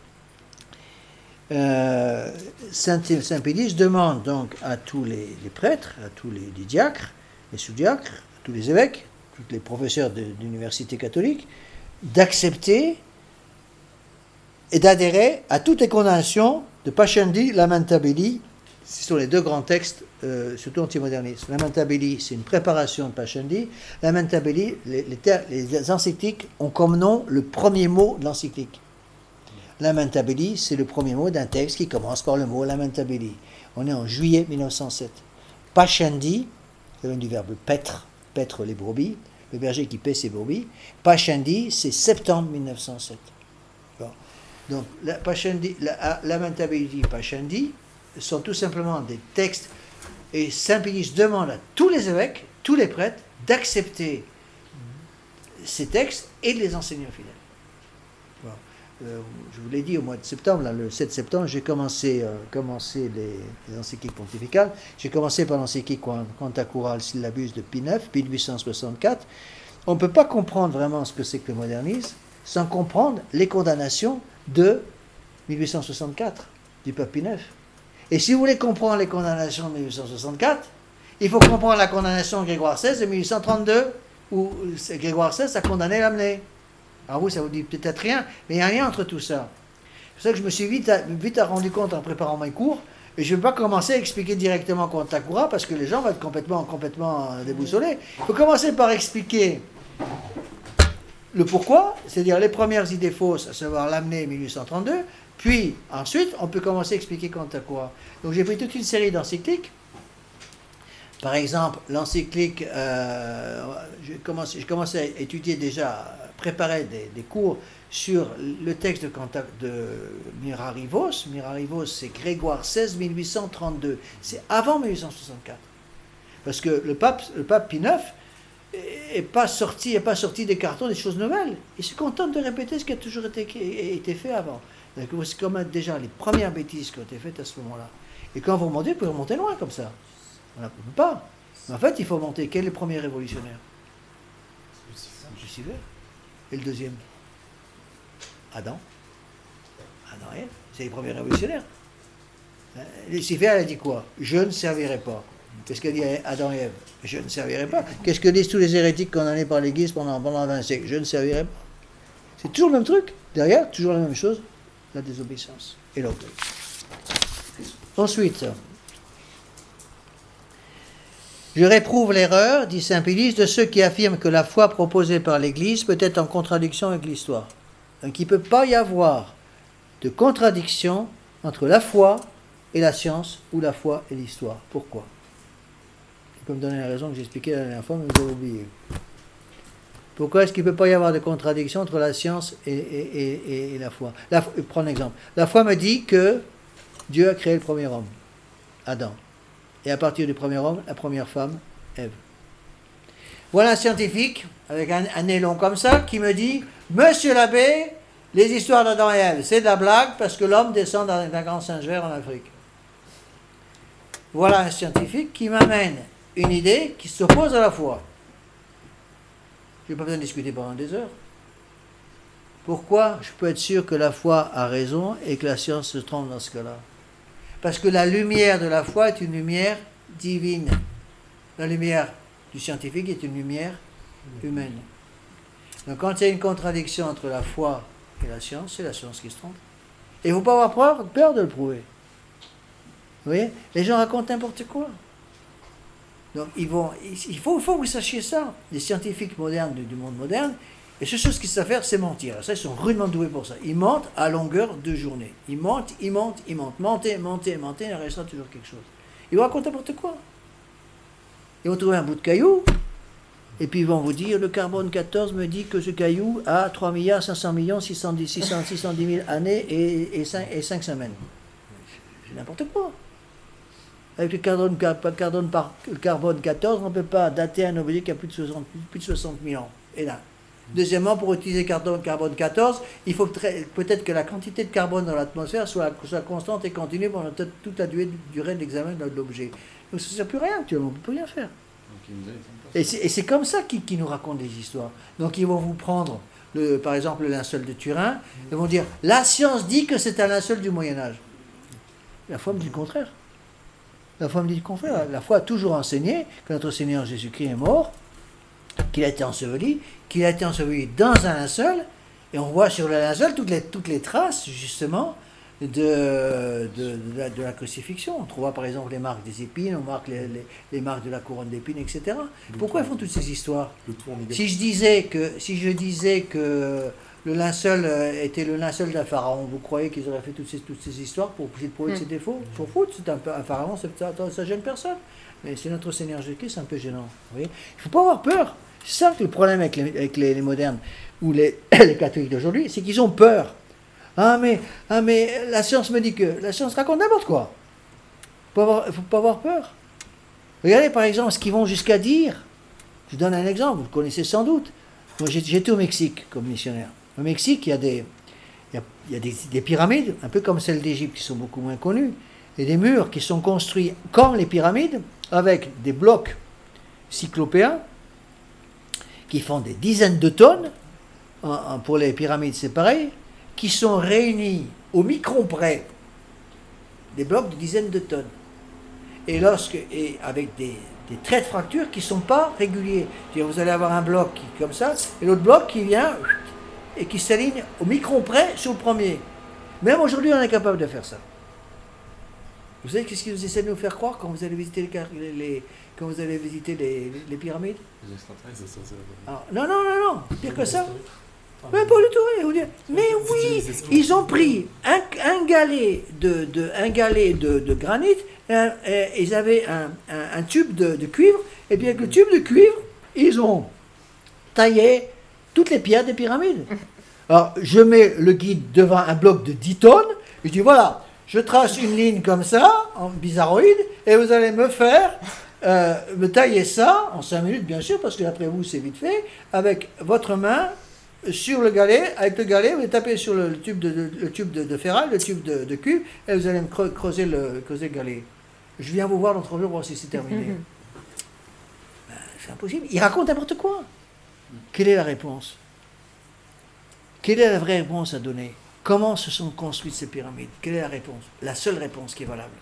Euh, Saint, Saint Pédis demande donc à tous les, les prêtres, à tous les, les diacres, les sous-diacres, à tous les évêques, tous les professeurs de, d'université catholique, d'accepter et d'adhérer à toutes les condamnations de Pascendi, Lamentabili. Ce sont les deux grands textes, euh, surtout antimodernistes. Lamentabili, c'est une préparation de Pascendi. Lamentabili, les, les, ter- les encycliques ont comme nom le premier mot de l'encyclique. Lamentabili, c'est le premier mot d'un texte qui commence par le mot Lamentabili. On est en juillet mille neuf cent sept. Pascendi, ça vient du verbe paître, paître les brebis, le berger qui paît ses brebis. Pascendi, c'est septembre mille neuf cent sept. Bon. Donc, la, Pascendi, la, Lamentabili, Pascendi sont tout simplement des textes, et Saint Pédis demande à tous les évêques, tous les prêtres, d'accepter ces textes et de les enseigner aux fidèles. Bon. Euh, je vous l'ai dit, au mois de septembre, là, le sept septembre, j'ai commencé, euh, commencé les, les encycliques pontificales. J'ai commencé par l'encyclique Quanta Cura al Syllabus de Pie neuf, mille huit cent soixante-quatre. On ne peut pas comprendre vraiment ce que c'est que le modernisme sans comprendre les condamnations de mille huit cent soixante-quatre, du pape Pie neuf. Et si vous voulez comprendre les condamnations de mille huit cent soixante-quatre, il faut comprendre la condamnation de Grégoire seize de mille huit cent trente-deux, où Grégoire seize a condamné l'amener. Alors vous, ça vous dit peut-être rien, mais il y a un lien entre tout ça. C'est pour ça que je me suis vite, vite rendu compte en préparant mes cours, et je ne vais pas commencer à expliquer directement Quanta Cura, parce que les gens vont être complètement, complètement déboussolés. Il faut commencer par expliquer le pourquoi, c'est-à-dire les premières idées fausses, à savoir l'amener mille huit cent trente-deux, puis ensuite, on peut commencer à expliquer Quanta Cura. Donc j'ai pris toute une série d'encycliques. Par exemple, l'encyclique, euh, j'ai commencé, j'ai commencé à étudier déjà, à préparer des, des cours sur le texte de, Quanta, de Mirarivos. Mirarivos, c'est Grégoire seize, mille huit cent trente-deux. C'est avant mille huit cent soixante-quatre. Parce que le pape, le pape Pie neuf n'est pas sorti, est pas sorti des cartons des choses nouvelles. Il se contente de répéter ce qui a toujours été, été fait avant. Donc, c'est comme déjà les premières bêtises qui ont été faites à ce moment-là. Et quand vous remontez, vous pouvez remonter loin comme ça. On ne peut pas. Mais en fait, il faut monter. Quel est le premier révolutionnaire ? Lucifer. Et le deuxième ? Adam. Adam et Ève. C'est les premiers révolutionnaires. Lucifer, elle a dit quoi ? Je ne servirai pas. Qu'est-ce qu'a dit Adam et Ève ? Je ne servirai pas. Qu'est-ce que disent tous les hérétiques condamnés par l'Église pendant, pendant vingt siècles ? Je ne servirai pas. C'est toujours le même truc. Derrière, toujours la même chose. La désobéissance et l'orgueil. Ensuite, Je réprouve l'erreur, dit saint Pédis, de ceux qui affirment que la foi proposée par l'Église peut être en contradiction avec l'histoire. Donc il ne peut pas y avoir de contradiction entre la foi et la science, ou la foi et l'histoire. Pourquoi? Tu peux me donner la raison que j'expliquais la dernière fois, mais vous avez oublié. Pourquoi est-ce qu'il ne peut pas y avoir de contradiction entre la science et, et, et, et la foi? La, Prends un exemple. La foi me dit que Dieu a créé le premier homme, Adam. Et à partir du premier homme, la première femme, Ève. Voilà un scientifique, avec un, un nez long comme ça, qui me dit « Monsieur l'abbé, les histoires d'Adam et Ève, c'est de la blague parce que l'homme descend d'un grand singe vert en Afrique. » Voilà un scientifique qui m'amène une idée qui s'oppose à la foi. Je n'ai pas besoin de discuter pendant des heures. Pourquoi je peux être sûr que la foi a raison et que la science se trompe dans ce cas-là? Parce que la lumière de la foi est une lumière divine. La lumière du scientifique est une lumière humaine. Donc quand il y a une contradiction entre la foi et la science, c'est la science qui se trompe. Et il ne faut pas avoir peur, peur de le prouver. Vous voyez? Les gens racontent n'importe quoi. Donc ils vont, il faut, il faut que vous sachiez ça. Les scientifiques modernes du, du monde moderne, et ce chose qu'ils savent faire, c'est mentir. Ça, ils sont rudement doués pour ça. Ils mentent à longueur de journée. Ils mentent, ils mentent, ils mentent. Mentez, mentez, mentez, il en restera toujours quelque chose. Ils vont raconter n'importe quoi. Ils vont trouver un bout de caillou, et puis ils vont vous dire, le carbone quatorze me dit que ce caillou a trois milliards cinq cents millions six cent dix mille années et, et, cinq, et cinq semaines. C'est n'importe quoi. Avec le carbone, carbone, le carbone quatorze, on ne peut pas dater un objet qui a plus de soixante, plus de soixante mille ans. Et là. Deuxièmement, pour utiliser carbone, carbone quatorze, il faut peut-être que la quantité de carbone dans l'atmosphère soit, soit constante et continue pendant toute la durée, durée de l'examen de l'objet. Donc ça ne sert plus à rien actuellement, on ne peut plus rien faire. Et c'est comme ça qu'ils qui nous racontent des histoires. Donc ils vont vous prendre, le, par exemple, le linceul de Turin, ils vont dire, la science dit que c'est un linceul du Moyen-Âge. La foi me dit le contraire. La foi me dit le contraire. La foi a toujours enseigné que notre Seigneur Jésus-Christ est mort, qu'il a été enseveli, qu'il a été enseveli dans un linceul, et on voit sur le linceul toutes les, toutes les traces, justement, de, de, de, la, de la crucifixion. On trouve par exemple les marques des épines, on marque les, les, les marques de la couronne d'épines, et cetera. Le Pourquoi ils font toutes ces histoires? Si je disais que, si je disais que le linceul était le linceul d'un pharaon, vous croyez qu'ils auraient fait toutes ces, toutes ces histoires pour essayer de prouver que c'était faux? Ils s'en foutent, c'est un, un pharaon, ça ne gêne personne. Mais c'est notre Seigneur Jésus-Christ, c'est un peu gênant. Vous voyez, il ne faut pas avoir peur. C'est ça que le problème avec les, avec les, les modernes ou les, les catholiques d'aujourd'hui, c'est qu'ils ont peur. Ah mais, ah mais la science me dit que... La science raconte n'importe quoi. Il ne faut pas avoir peur. Regardez par exemple ce qu'ils vont jusqu'à dire. Je vous donne un exemple, vous le connaissez sans doute. Moi j'étais au Mexique comme missionnaire. Au Mexique, il y a des, il y a, il y a des, des pyramides, un peu comme celles d'Égypte qui sont beaucoup moins connues, et des murs qui sont construits comme les pyramides, avec des blocs cyclopéens, qui font des dizaines de tonnes, en, en, pour les pyramides c'est pareil, qui sont réunis au micron près, des blocs de dizaines de tonnes, et, lorsque, et avec des, des traits de fracture qui ne sont pas réguliers. C'est-à-dire, vous allez avoir un bloc qui, comme ça, et l'autre bloc qui vient et qui s'aligne au micron près sur le premier. Même aujourd'hui, on est capable de faire ça. Vous savez qu'est-ce qu'ils essaient de nous faire croire quand vous allez visiter les, les, quand vous allez visiter les, les, les pyramides? Les extraterrestres, ça, c'est la... Non, non, non, non, pire que ça. Mais pas du tout, vous dire. Mais oui, ils ont pris un, un galet de, de, un galet de, de granit, et, et ils avaient un, un, un tube de, de cuivre, et puis avec le tube de cuivre, ils ont taillé toutes les pierres des pyramides. Alors, je mets le guide devant un bloc de dix tonnes, et je dis voilà, je trace une ligne comme ça, en bizarroïde, et vous allez me faire, euh, me tailler ça, en cinq minutes bien sûr, parce que après vous c'est vite fait, avec votre main, sur le galet, avec le galet, vous tapez sur le, le tube, de, de, le tube de, de ferraille, le tube de, de cuivre, et vous allez me creuser le, creuser le galet. Je viens vous voir dans trois jours, voir si c'est terminé. Ben, c'est impossible. Il raconte n'importe quoi. Quelle est la réponse? Quelle est la vraie réponse à donner? Comment se sont construites ces pyramides? Quelle est la réponse? La seule réponse qui est valable.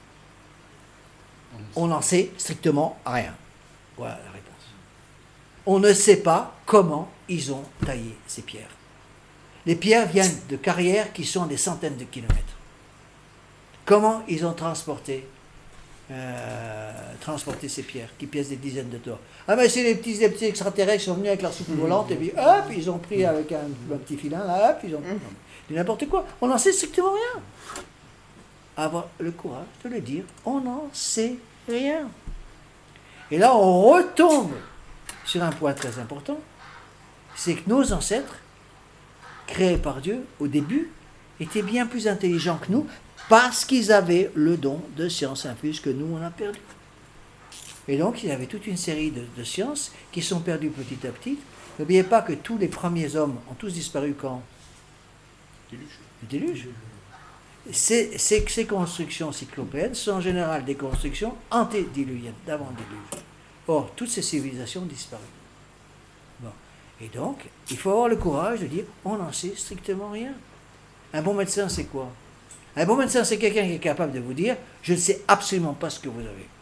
On n'en sait strictement rien. Voilà la réponse. On ne sait pas comment ils ont taillé ces pierres. Les pierres viennent de carrières qui sont des centaines de kilomètres. Comment ils ont transporté euh, transporter ces pierres qui pèsent des dizaines de tonnes. Ah mais c'est les petits, les petits extraterrestres qui sont venus avec leur soucoupe volante et puis hop, ils ont pris avec un, un petit filin là, hop, ils ont dit n'importe quoi. On n'en sait strictement rien. Avoir le courage de le dire, on n'en sait rien. Et là, on retombe sur un point très important, c'est que nos ancêtres, créés par Dieu au début, étaient bien plus intelligents que nous parce qu'ils avaient le don de science infuse que nous, on a perdu. Et donc, il y avait toute une série de, de sciences qui sont perdues petit à petit. N'oubliez pas que tous les premiers hommes ont tous disparu quand ? Déluge. Le déluge. Ces, ces, ces constructions cyclopéennes sont en général des constructions antédiluviennes, d'avant le déluge. Or, toutes ces civilisations ont disparu. Bon. Et donc, il faut avoir le courage de dire, on n'en sait strictement rien. Un bon médecin, c'est quoi ? Un bon médecin, c'est quelqu'un qui est capable de vous dire, je ne sais absolument pas ce que vous avez.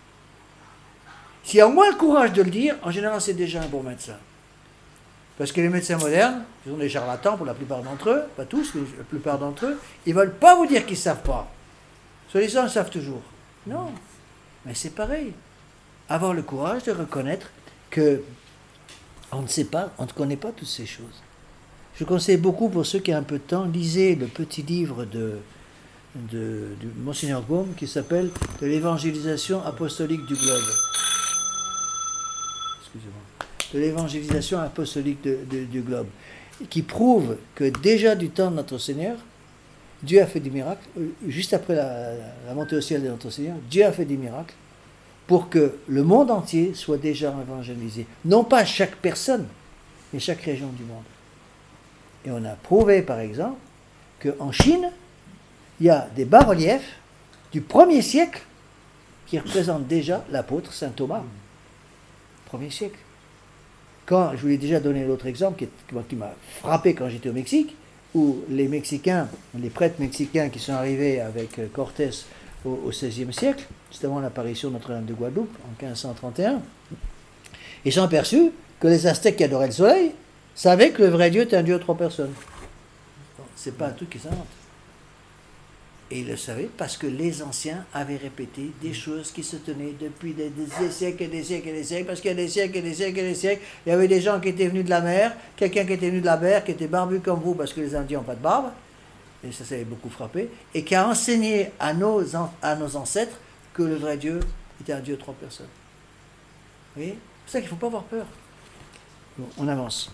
S'il y a au moins le courage de le dire, en général, c'est déjà un bon médecin. Parce que les médecins modernes, ils sont des charlatans pour la plupart d'entre eux, pas tous, mais la plupart d'entre eux, ils ne veulent pas vous dire qu'ils ne savent pas. Soi-disant, ils savent toujours. Non, mais c'est pareil. Avoir le courage de reconnaître que on ne sait pas, on ne connaît pas toutes ces choses. Je conseille beaucoup pour ceux qui ont un peu de temps, lisez le petit livre de, de, de Monseigneur Gaume qui s'appelle « De l'évangélisation apostolique du globe ». Excusez-moi. De l'évangélisation apostolique de, de, du globe, qui prouve que déjà du temps de notre Seigneur, Dieu a fait des miracles, juste après la, la montée au ciel de notre Seigneur, Dieu a fait des miracles pour que le monde entier soit déjà évangélisé. Non pas chaque personne, mais chaque région du monde. Et on a prouvé, par exemple, qu'en Chine, il y a des bas-reliefs du premier siècle qui représentent déjà l'apôtre saint Thomas. Premier siècle. Quand, je vous l'ai déjà donné l'autre exemple qui, qui m'a frappé quand j'étais au Mexique, où les Mexicains, les prêtres mexicains qui sont arrivés avec Cortés au, au seizième siècle, juste avant l'apparition de Notre-Dame de Guadeloupe en quinze cent trente et un, ils sont aperçus que les Aztèques qui adoraient le soleil savaient que le vrai Dieu était un Dieu de trois personnes. Bon, c'est pas un truc qui s'invente. Et ils le savaient parce que les anciens avaient répété des choses qui se tenaient depuis des, des siècles et des siècles et des siècles, parce qu'il y a des siècles et des siècles et des siècles, il y avait des gens qui étaient venus de la mer, quelqu'un qui était venu de la mer, qui était barbu comme vous, parce que les Indiens n'ont pas de barbe, et ça, ça avait beaucoup frappé, et qui a enseigné à nos, à nos ancêtres que le vrai Dieu était un Dieu de trois personnes. Vous voyez ? C'est pour ça qu'il ne faut pas avoir peur. Bon, on avance.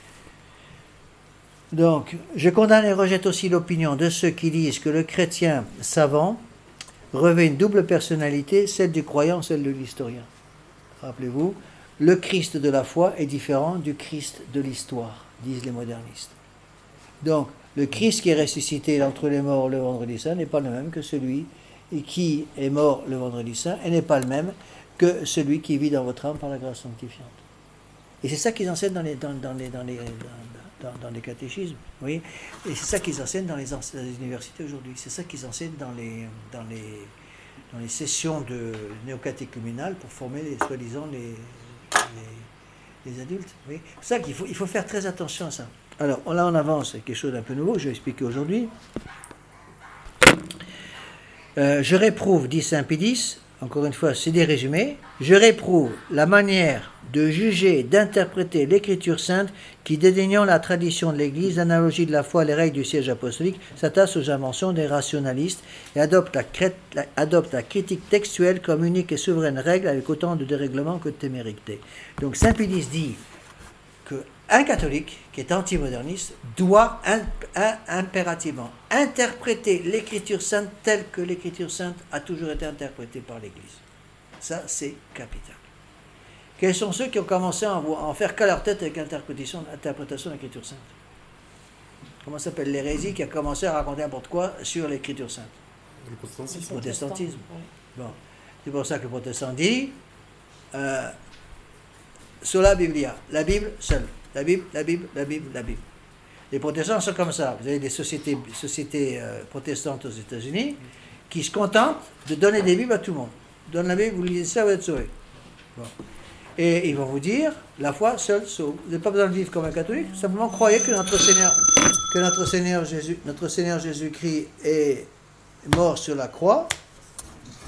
Donc, je condamne et rejette aussi l'opinion de ceux qui disent que le chrétien savant revêt une double personnalité, celle du croyant, celle de l'historien. Rappelez-vous, le Christ de la foi est différent du Christ de l'histoire, disent les modernistes. Donc, le Christ qui est ressuscité d'entre les morts le vendredi saint n'est pas le même que celui qui est mort le vendredi saint et n'est pas le même que celui qui vit dans votre âme par la grâce sanctifiante. Et c'est ça qu'ils enseignent dans les, dans, dans les, dans les, dans, dans, dans les catéchismes, vous voyez. Et c'est ça qu'ils enseignent dans les, dans les universités aujourd'hui. C'est ça qu'ils enseignent dans les, dans les, dans les sessions de néocatéchuménales pour former, les, soi-disant, les, les, les adultes. Vous voyez. C'est ça qu'il faut, il faut faire très attention à ça. Alors, là, on avance avec quelque chose d'un peu nouveau que je vais expliquer aujourd'hui. Euh, je réprouve, dit saint Pédis, encore une fois, c'est des résumés, je réprouve la manière de juger, d'interpréter l'écriture sainte qui, dédaignant la tradition de l'Église, l'analogie de la foi, les règles du siège apostolique, s'attache aux inventions des rationalistes et adopte la, crête, la, adopte la critique textuelle comme unique et souveraine règle avec autant de dérèglement que de témérité. Donc saint Pédis dit qu'un catholique qui est antimoderniste doit imp- imp- impérativement interpréter l'écriture sainte telle que l'écriture sainte a toujours été interprétée par l'Église. Ça, c'est capital. Quels sont ceux qui ont commencé à en faire qu'à leur tête avec l'interprétation interprétation de l'écriture sainte? Comment s'appelle l'hérésie qui a commencé à raconter n'importe quoi sur l'écriture sainte? Le protestantisme. Le protestantisme. Bon. C'est pour ça que le protestant dit euh, sola Biblia, la Bible seule. La Bible, la Bible, la Bible, la Bible. Les protestants sont comme ça. Vous avez des sociétés, sociétés euh, protestantes aux États-Unis qui se contentent de donner des Bibles à tout le monde. Donne la Bible, vous lisez ça, vous êtes sauvé. Bon. Et ils vont vous dire, la foi seule sauve. Vous n'avez pas besoin de vivre comme un catholique, simplement croyez que notre Seigneur, que notre Seigneur Jésus, notre Seigneur Jésus-Christ est mort sur la croix,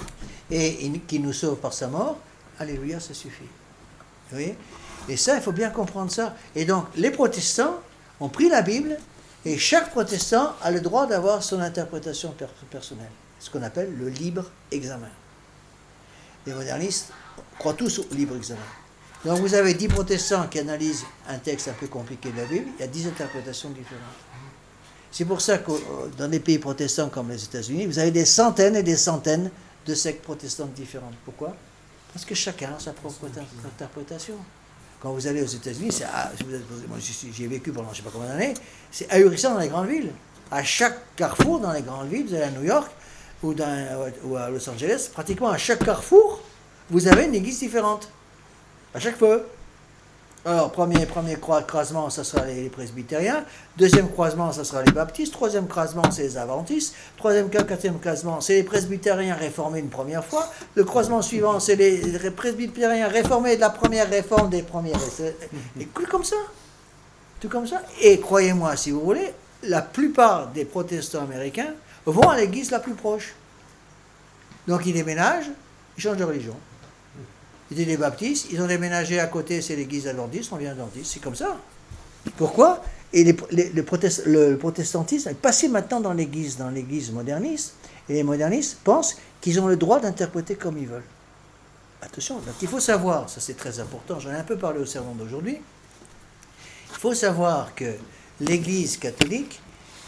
et il- qui nous sauve par sa mort, alléluia, ça suffit. Vous voyez? Et ça, il faut bien comprendre ça. Et donc, les protestants ont pris la Bible, et chaque protestant a le droit d'avoir son interprétation per- personnelle, ce qu'on appelle le libre examen. Les modernistes croient tous au libre examen. Donc vous avez dix protestants qui analysent un texte un peu compliqué de la Bible, il y a dix interprétations différentes. C'est pour ça que dans des pays protestants comme les États-Unis, vous avez des centaines et des centaines de sectes protestantes différentes. Pourquoi? Parce que chacun a sa propre inter- interprétation. Quand vous allez aux États-Unis, c'est, ah, si vous êtes- moi j'y suis- j'y ai vécu pendant je ne sais pas combien d'années, c'est ahurissant dans les grandes villes. À chaque carrefour dans les grandes villes, vous allez à New York ou, dans, ou à Los Angeles, pratiquement à chaque carrefour, vous avez une église différente. À chaque fois. Alors, premier, premier croi- croisement, ça sera les, les presbytériens. Deuxième croisement, ça sera les baptistes. Troisième croisement, c'est les adventistes. Troisième, quatrième croisement, c'est les presbytériens réformés une première fois. Le croisement suivant, c'est les, les presbytériens réformés de la première réforme des premières. Et tout comme ça. Tout comme ça. Et croyez-moi, si vous voulez, la plupart des protestants américains vont à l'église la plus proche. Donc, ils déménagent, ils changent de religion. Ils étaient des baptistes, ils ont déménagé à côté, c'est l'église adventiste, on vient adventiste, c'est comme ça. Pourquoi? Et les, les, le, protest, le, le protestantisme est passé maintenant dans l'église, dans l'église moderniste, et les modernistes pensent qu'ils ont le droit d'interpréter comme ils veulent. Attention, donc il faut savoir, ça c'est très important, j'en ai un peu parlé au sermon d'aujourd'hui, il faut savoir que l'église catholique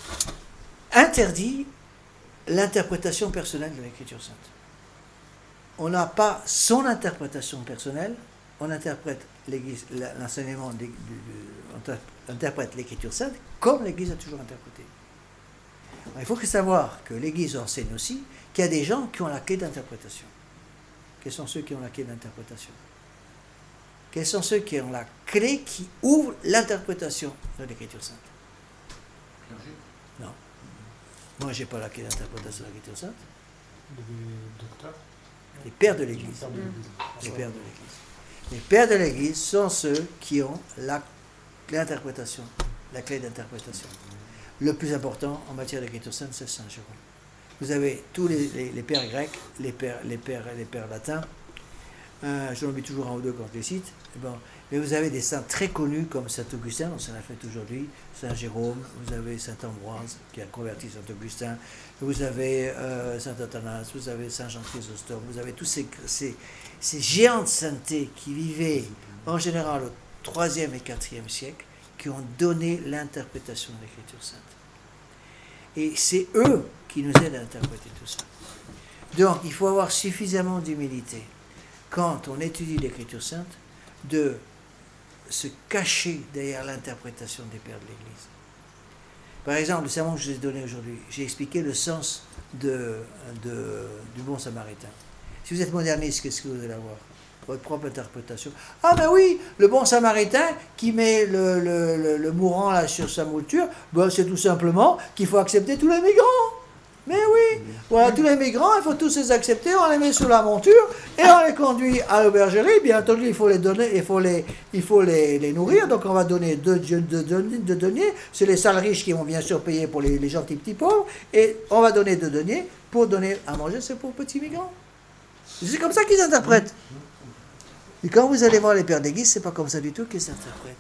interdit l'interprétation personnelle de l'écriture sainte. On n'a pas son interprétation personnelle, on interprète l'Église, l'enseignement, de, de, de, on interprète l'Écriture sainte comme l'Église a toujours interprété. Alors, il faut savoir que l'Église enseigne aussi qu'il y a des gens qui ont la clé d'interprétation. Quels sont ceux qui ont la clé d'interprétation? Quels sont ceux qui ont la clé qui ouvre l'interprétation de l'Écriture sainte? Non. Moi, je n'ai pas la clé d'interprétation de l'Écriture sainte. Les docteurs. Les pères de l'Église. Les pères de l'Église. Les pères de l'Église sont ceux qui ont la, l'interprétation, la clé d'interprétation. Le plus important en matière d'écriture sainte, c'est Saint Jérôme. Vous avez tous les, les, les pères grecs, les pères, les pères, les pères latins. Euh, je l'oublie toujours un ou deux quand je les cite. Bon. Mais vous avez des saints très connus comme Saint Augustin, on s'en a fait aujourd'hui, Saint Jérôme, vous avez Saint Ambroise qui a converti Saint Augustin, vous avez euh, Saint Athanas, vous avez Saint Jean Chrysostome, vous avez tous ces, ces, ces géants de sainteté qui vivaient en général au troisième et quatrième siècle, qui ont donné l'interprétation de l'Écriture sainte. Et c'est eux qui nous aident à interpréter tout ça. Donc il faut avoir suffisamment d'humilité quand on étudie l'Écriture sainte de se cacher derrière l'interprétation des pères de l'Église. Par exemple, le sermon que je vous ai donné aujourd'hui, j'ai expliqué le sens de, de, du bon samaritain. Si vous êtes moderniste, qu'est-ce que vous allez avoir? Votre propre interprétation. Ah ben oui, le bon samaritain qui met le, le, le, le mourant là sur sa mouture, ben c'est tout simplement qu'il faut accepter tous les migrants. Mais oui, voilà, tous les migrants, il faut tous les accepter, on les met sous la monture et on les conduit à l'aubergerie. Bien entendu, il faut les donner, il faut les, il faut les, les nourrir. Donc on va donner deux, deux, deux, deux deniers. C'est les sales riches qui vont bien sûr payer pour les, les gentils petits pauvres. Et on va donner deux deniers pour donner à manger ces pauvres petits migrants. C'est comme ça qu'ils interprètent. Et quand vous allez voir les pères d'église, c'est pas comme ça du tout qu'ils s'interprètent.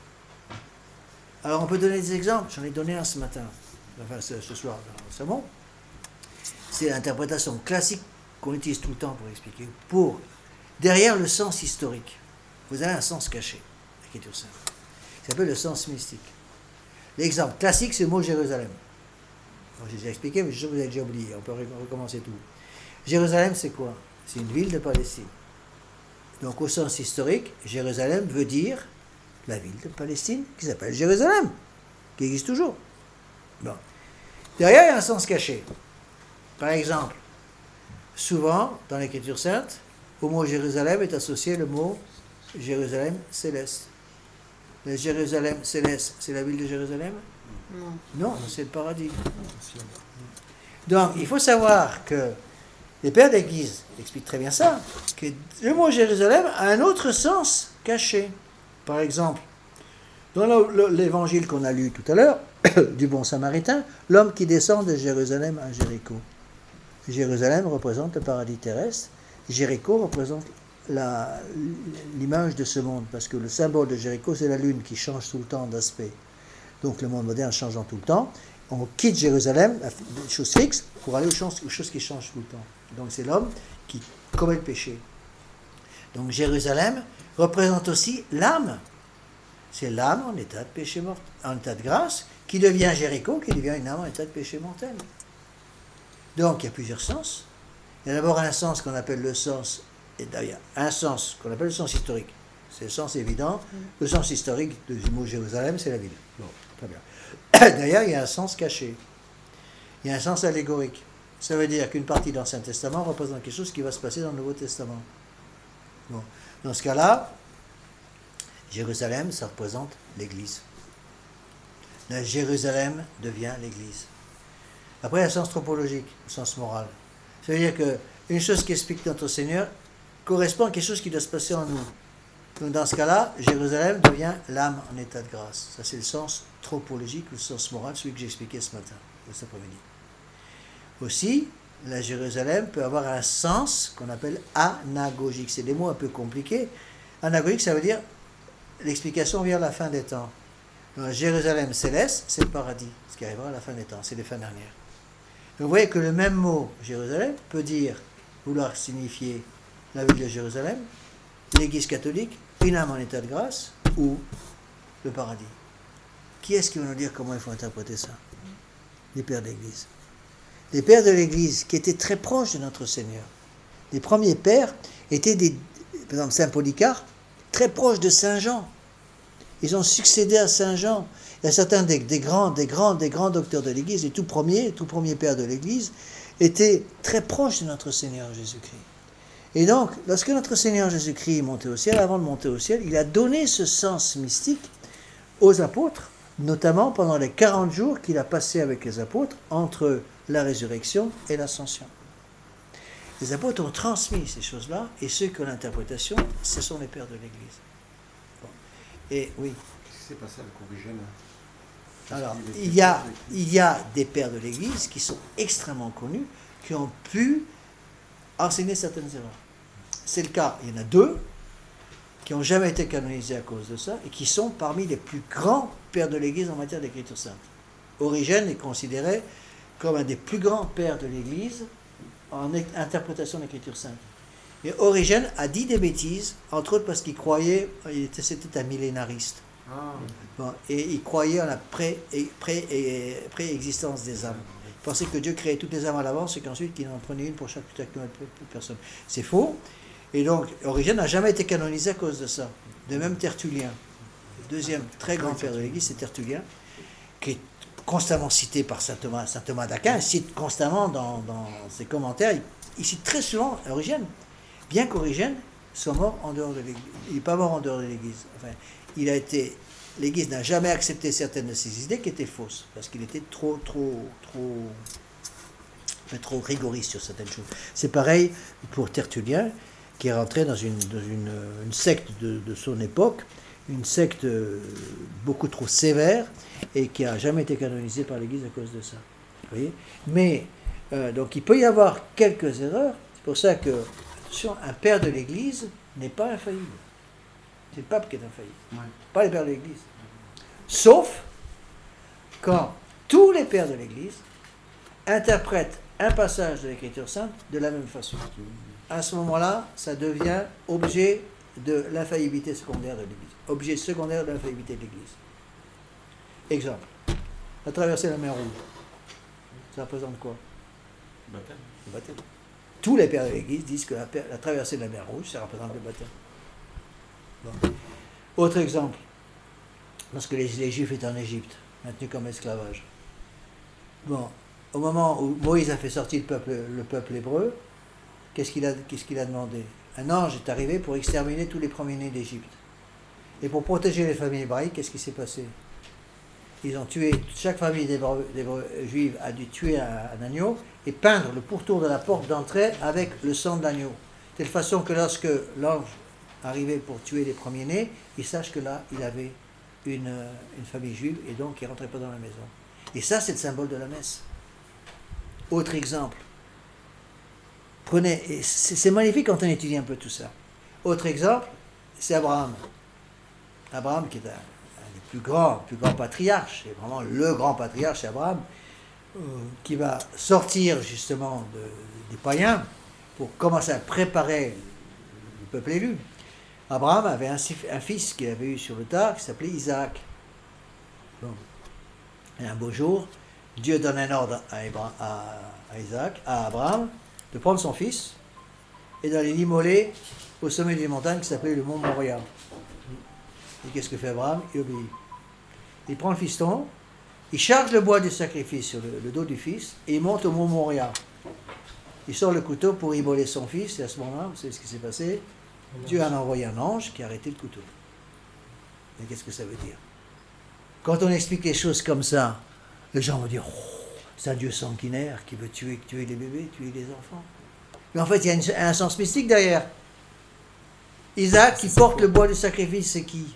Alors on peut donner des exemples. J'en ai donné un ce matin, enfin ce, ce soir dans le sermon. C'est l'interprétation classique qu'on utilise tout le temps pour expliquer. Pour, derrière le sens historique, vous avez un sens caché, l'écriture sainte. Ça s'appelle le sens mystique. L'exemple classique, c'est le mot Jérusalem. Bon, j'ai déjà expliqué, mais je sais que vous avez déjà oublié. On peut recommencer tout. Jérusalem, c'est quoi? C'est une ville de Palestine. Donc, au sens historique, Jérusalem veut dire la ville de Palestine qui s'appelle Jérusalem, qui existe toujours. Bon. Derrière, il y a un sens caché. Par exemple, souvent, dans l'Écriture sainte, au mot Jérusalem est associé le mot Jérusalem céleste. Le Jérusalem céleste, c'est la ville de Jérusalem? Non. Non, c'est le paradis. Donc, il faut savoir que les pères d'Église expliquent très bien ça, que le mot Jérusalem a un autre sens caché. Par exemple, dans l'évangile qu'on a lu tout à l'heure, du bon samaritain, l'homme qui descend de Jérusalem à Jéricho. Jérusalem représente le paradis terrestre. Jéricho représente la, l'image de ce monde, parce que le symbole de Jéricho, c'est la lune qui change tout le temps d'aspect. Donc le monde moderne changeant tout le temps, on quitte Jérusalem, des choses fixes, pour aller aux choses, aux choses qui changent tout le temps. Donc c'est l'homme qui commet le péché. Donc Jérusalem représente aussi l'âme. C'est l'âme en état de péché mortel, en état de grâce, qui devient Jéricho, qui devient une âme en état de péché mortel. Donc il y a plusieurs sens. Il y a d'abord un sens qu'on appelle le sens, et d'ailleurs un sens qu'on appelle le sens historique. C'est le sens évident. Le sens historique du mot Jérusalem, c'est la ville. Bon, très bien. D'ailleurs, il y a un sens caché. Il y a un sens allégorique. Ça veut dire qu'une partie de l'Ancien Testament représente quelque chose qui va se passer dans le Nouveau Testament. Bon. Dans ce cas-là, Jérusalem, ça représente l'Église. La Jérusalem devient l'Église. Après, il y a un sens tropologique, le sens moral. Ça veut dire qu'une chose qui explique notre Seigneur correspond à quelque chose qui doit se passer en nous. Donc dans ce cas-là, Jérusalem devient l'âme en état de grâce. Ça, c'est le sens tropologique, le sens moral, celui que j'ai expliqué ce matin, cet après-midi. Aussi, la Jérusalem peut avoir un sens qu'on appelle anagogique. C'est des mots un peu compliqués. Anagogique, ça veut dire l'explication vient à la fin des temps. Donc, Jérusalem céleste, c'est le paradis, ce qui arrivera à la fin des temps, c'est les fins dernières. Donc, vous voyez que le même mot, Jérusalem, peut dire, vouloir signifier la ville de Jérusalem, l'Église catholique, une âme en état de grâce, ou le paradis. Qui est-ce qui va nous dire comment il faut interpréter ça? Les pères de l'Église. Les pères de l'Église qui étaient très proches de notre Seigneur. Les premiers pères étaient des, par exemple Saint Polycarpe, très proches de Saint Jean. Ils ont succédé à Saint Jean. Il y a certains des, des grands, des grands, des grands docteurs de l'Église, les tout premiers, tout premiers pères de l'Église, étaient très proches de notre Seigneur Jésus-Christ. Et donc, lorsque notre Seigneur Jésus-Christ est monté au ciel, avant de monter au ciel, il a donné ce sens mystique aux apôtres, notamment pendant les quarante jours qu'il a passé avec les apôtres entre la résurrection et l'ascension. Les apôtres ont transmis ces choses-là, et ceux qui ont l'interprétation, ce sont les pères de l'Église. Bon. Et oui. Qu'est-ce qui s'est passé avec Origène? Alors, il y, a, il y a des pères de l'Église qui sont extrêmement connus, qui ont pu enseigner certaines erreurs. C'est le cas, il y en a deux qui n'ont jamais été canonisés à cause de ça, et qui sont parmi les plus grands pères de l'Église en matière d'écriture sainte. Origène est considéré comme un des plus grands pères de l'Église en interprétation de l'écriture sainte. Mais Origène a dit des bêtises, entre autres parce qu'il croyait, il était, c'était un millénariste. Ah. Bon, et il croyait en la pré, pré, pré-existence des âmes. Il pensait que Dieu créait toutes les âmes à l'avance et qu'ensuite il en prenait une pour chaque, chaque personne. C'est faux. Et donc, Origène n'a jamais été canonisé à cause de ça. De même Tertullien. Le deuxième très grand père de l'Église, c'est Tertullien, qui est constamment cité par saint Thomas, saint Thomas d'Aquin. Il cite constamment dans, dans ses commentaires, il, il cite très souvent Origène. Bien qu'Origène soit mort en dehors de l'Église. Il n'est pas mort en dehors de l'Église. Enfin, il a été... L'Église n'a jamais accepté certaines de ses idées qui étaient fausses, parce qu'il était trop, trop, trop, trop rigoriste sur certaines choses. C'est pareil pour Tertullien, qui est rentré dans une, dans une, une secte de, de son époque, une secte beaucoup trop sévère, et qui n'a jamais été canonisée par l'Église à cause de ça. Vous voyez ? Mais, euh, donc il peut y avoir quelques erreurs, c'est pour ça que, attention, un père de l'Église n'est pas infaillible. C'est le pape qui est infaillible, ouais. Pas les pères de l'Église. Sauf quand tous les pères de l'Église interprètent un passage de l'Écriture sainte de la même façon. À ce moment-là, ça devient objet de l'infaillibilité secondaire de l'Église. Objet secondaire de l'infaillibilité de l'Église. Exemple. La traversée de la mer Rouge. Ça représente quoi? Le baptême. Le baptême. Tous les pères de l'Église disent que la, la traversée de la mer Rouge, ça représente le baptême. Bon. Autre exemple, lorsque les, les Juifs étaient en Égypte, maintenus comme esclavage. Bon, au moment où Moïse a fait sortir le peuple, le peuple hébreu, qu'est-ce qu'il a, qu'est-ce qu'il a demandé? Un ange est arrivé pour exterminer tous les premiers-nés d'Égypte. Et pour protéger les familles hébraïques, qu'est-ce qui s'est passé? Ils ont tué, chaque famille d'Hébreux, d'Hébreux juive a dû tuer un, un agneau et peindre le pourtour de la porte d'entrée avec le sang de l'agneau. De telle façon que lorsque l'ange arrivé pour tuer les premiers-nés, il sache que là, il avait une, une famille juive et donc il ne rentrait pas dans la maison. Et ça, c'est le symbole de la messe. Autre exemple, prenez, et c'est c'est magnifique quand on étudie un peu tout ça. Autre exemple, c'est Abraham. Abraham qui est un, un des plus grands, plus grands patriarches, c'est vraiment le grand patriarche, c'est Abraham, euh, qui va sortir justement de, des païens pour commencer à préparer le peuple élu. Abraham avait un, un fils qu'il avait eu sur le tard qui s'appelait Isaac. Bon. Et un beau jour, Dieu donne un ordre à, Ibra, à, à Isaac, à Abraham, de prendre son fils et d'aller l'immoler au sommet d'une montagne qui s'appelait le mont Moriah. Et qu'est-ce que fait Abraham? Il obéit. Il prend le fiston, il charge le bois du sacrifice sur le, le dos du fils et il monte au mont Moriah. Il sort le couteau pour immoler son fils et à ce moment-là, vous savez ce qui s'est passé? Dieu a envoyé un ange qui a arrêté le couteau. Et qu'est-ce que ça veut dire? Quand on explique les choses comme ça, les gens vont dire oh, c'est un Dieu sanguinaire qui veut tuer, tuer les bébés, tuer les enfants. Mais en fait, il y a une, un sens mystique derrière. Isaac qui porte le bois du sacrifice, c'est qui?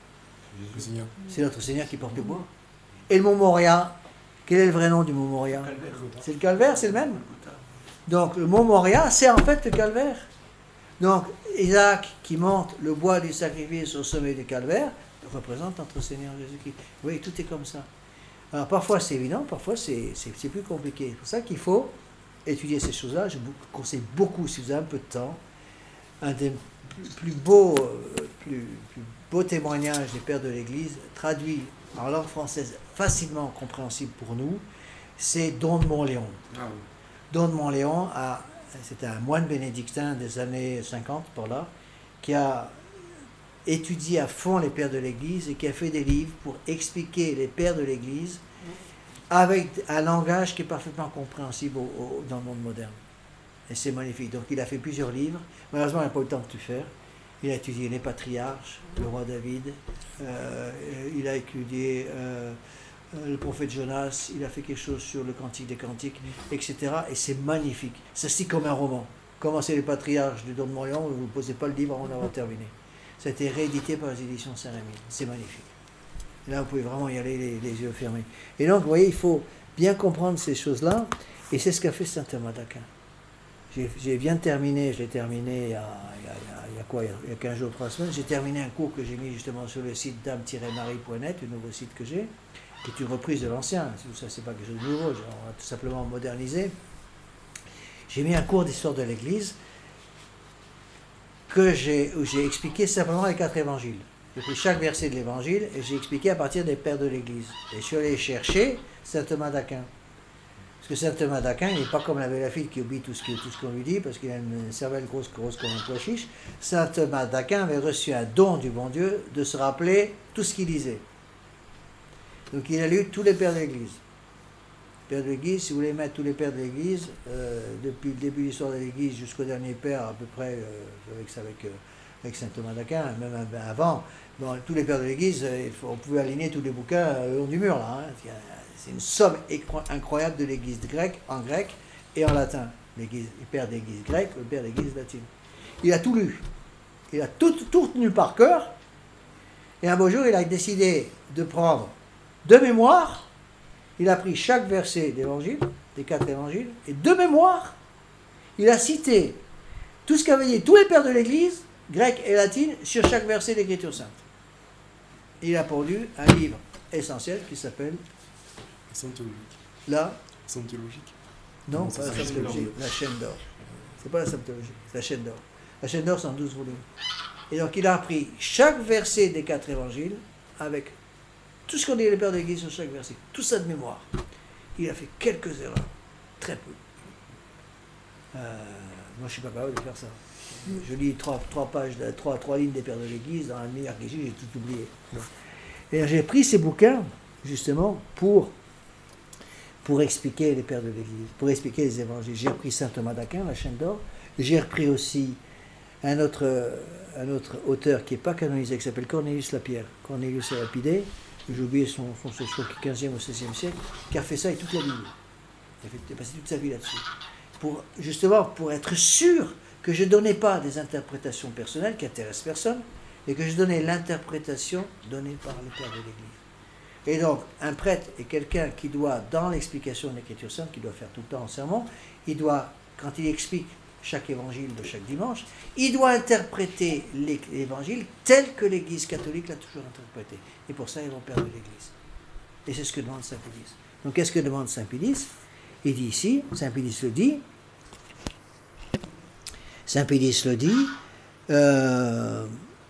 C'est notre Seigneur qui porte le bois. Et le mont Moriah, quel est le vrai nom du mont Moriah? C'est le calvaire, c'est le même. Donc le mont Moriah, c'est en fait le calvaire. Donc Isaac qui monte le bois du sacrifice au sommet du calvaire représente notre Seigneur Jésus-Christ. Vous voyez, tout est comme ça. Alors parfois c'est évident, parfois c'est, c'est, c'est plus compliqué. C'est pour ça qu'il faut étudier ces choses-là. Je vous conseille beaucoup, si vous avez un peu de temps, un des plus beaux, plus, plus beaux témoignages des pères de l'Église, traduit en langue française facilement compréhensible pour nous, c'est Don de Montléon. Ah oui. Don de Montléon, a, c'était un moine bénédictin des années cinquante, par là, qui a étudié à fond les pères de l'Église et qui a fait des livres pour expliquer les pères de l'Église avec un langage qui est parfaitement compréhensible au, au, dans le monde moderne. Et c'est magnifique. Donc il a fait plusieurs livres. Malheureusement, il n'a pas eu le temps de tout faire. Il a étudié les patriarches, le roi David, euh, il a étudié euh, le prophète Jonas, il a fait quelque chose sur le Cantique des Cantiques, et cetera. Et c'est magnifique. Ça se dit comme un roman. Commencez les patriarches du Don de Montléon, vous ne posez pas le livre avant d'avoir terminé. Ça a été réédité par les éditions Saint-Rémy. C'est magnifique. Et là, vous pouvez vraiment y aller les, les yeux fermés. Et donc, vous voyez, il faut bien comprendre ces choses-là. Et c'est ce qu'a fait saint Thomas d'Aquin. J'ai, j'ai bien terminé, je l'ai terminé il y a, il y a, il y a quoi, il y a quinze jours, trois semaines. J'ai terminé un cours que j'ai mis justement sur le site dame tiret marie point net, le nouveau site que j'ai, qui est une reprise de l'ancien. Ça, c'est pas quelque chose de nouveau, on va tout simplement moderniser. J'ai mis un cours d'histoire de l'Église que j'ai, où j'ai expliqué simplement les quatre évangiles. J'ai pris chaque verset de l'évangile et j'ai expliqué à partir des pères de l'Église. Et je suis allé chercher saint Thomas d'Aquin. Parce que saint Thomas d'Aquin, il n'est pas comme la belle fille qui oublie tout ce, que, tout ce qu'on lui dit, parce qu'il a une cervelle grosse, grosse comme un pois chiche. Saint Thomas d'Aquin avait reçu un don du bon Dieu de se rappeler tout ce qu'il lisait. Donc il a lu tous les pères de l'Église. Pères de l'Église, si vous voulez mettre tous les pères de l'Église, euh, depuis le début de l'histoire de l'Église jusqu'au dernier père, à peu près, euh, avec, avec, euh, avec saint Thomas d'Aquin, même avant, bon, tous les pères de l'Église, euh, il faut, on pouvait aligner tous les bouquins euh, le long du mur, là. Hein. C'est une somme incroyable de l'Église grecque, en grec et en latin. L'église, le père de l'Église grecque, le père de l'Église latine. Il a tout lu. Il a tout, tout tenu par cœur. Et un beau jour, il a décidé de prendre de mémoire. Il a pris chaque verset d'évangile, des quatre évangiles, et de mémoire, il a cité tout ce qu'avaient dit tous les pères de l'Église, grecque et latine, sur chaque verset de l'Écriture sainte. Il a pondu un livre essentiel qui s'appelle Sontologique. La Sontologique. Non, pas la Sontologie, la chaîne d'or. C'est pas la Sontologie, c'est la chaîne d'or. La chaîne d'or, c'est en douze volumes. Et donc, il a appris chaque verset des quatre évangiles avec tout ce qu'on dit les pères de l'Église sur chaque verset, tout ça de mémoire. Il a fait quelques erreurs, très peu. Euh, moi, je ne suis pas capable de faire ça. Je lis trois, trois pages, trois, trois lignes des pères de l'Église, dans la meilleure que j'ai, j'ai tout oublié. Et j'ai pris ces bouquins, justement, pour, pour expliquer les pères de l'Église, pour expliquer les évangiles. J'ai repris saint Thomas d'Aquin, la chaîne d'or. J'ai repris aussi un autre, un autre auteur qui n'est pas canonisé, qui s'appelle Cornelius Lapierre, Cornelius Lapidé. J'ai oublié son, son, son, son quinzième ou seizième siècle, qui a fait ça et toute la Bible. Il a, fait, il a passé toute sa vie là-dessus. Pour, justement, pour être sûr que je ne donnais pas des interprétations personnelles qui intéressent personne, et que je donnais l'interprétation donnée par le Père de l'Église. Et donc, un prêtre est quelqu'un qui doit, dans l'explication de l'Écriture sainte, qui doit faire tout le temps en sermon, il doit, quand il explique chaque évangile de chaque dimanche, il doit interpréter l'évangile tel que l'Église catholique l'a toujours interprété. Et pour ça, ils vont perdre l'Église. Et c'est ce que demande Saint Pédis. Donc qu'est-ce que demande Saint Pédis? Il dit ici, Saint Pédis le dit, Saint Pédis le dit, euh,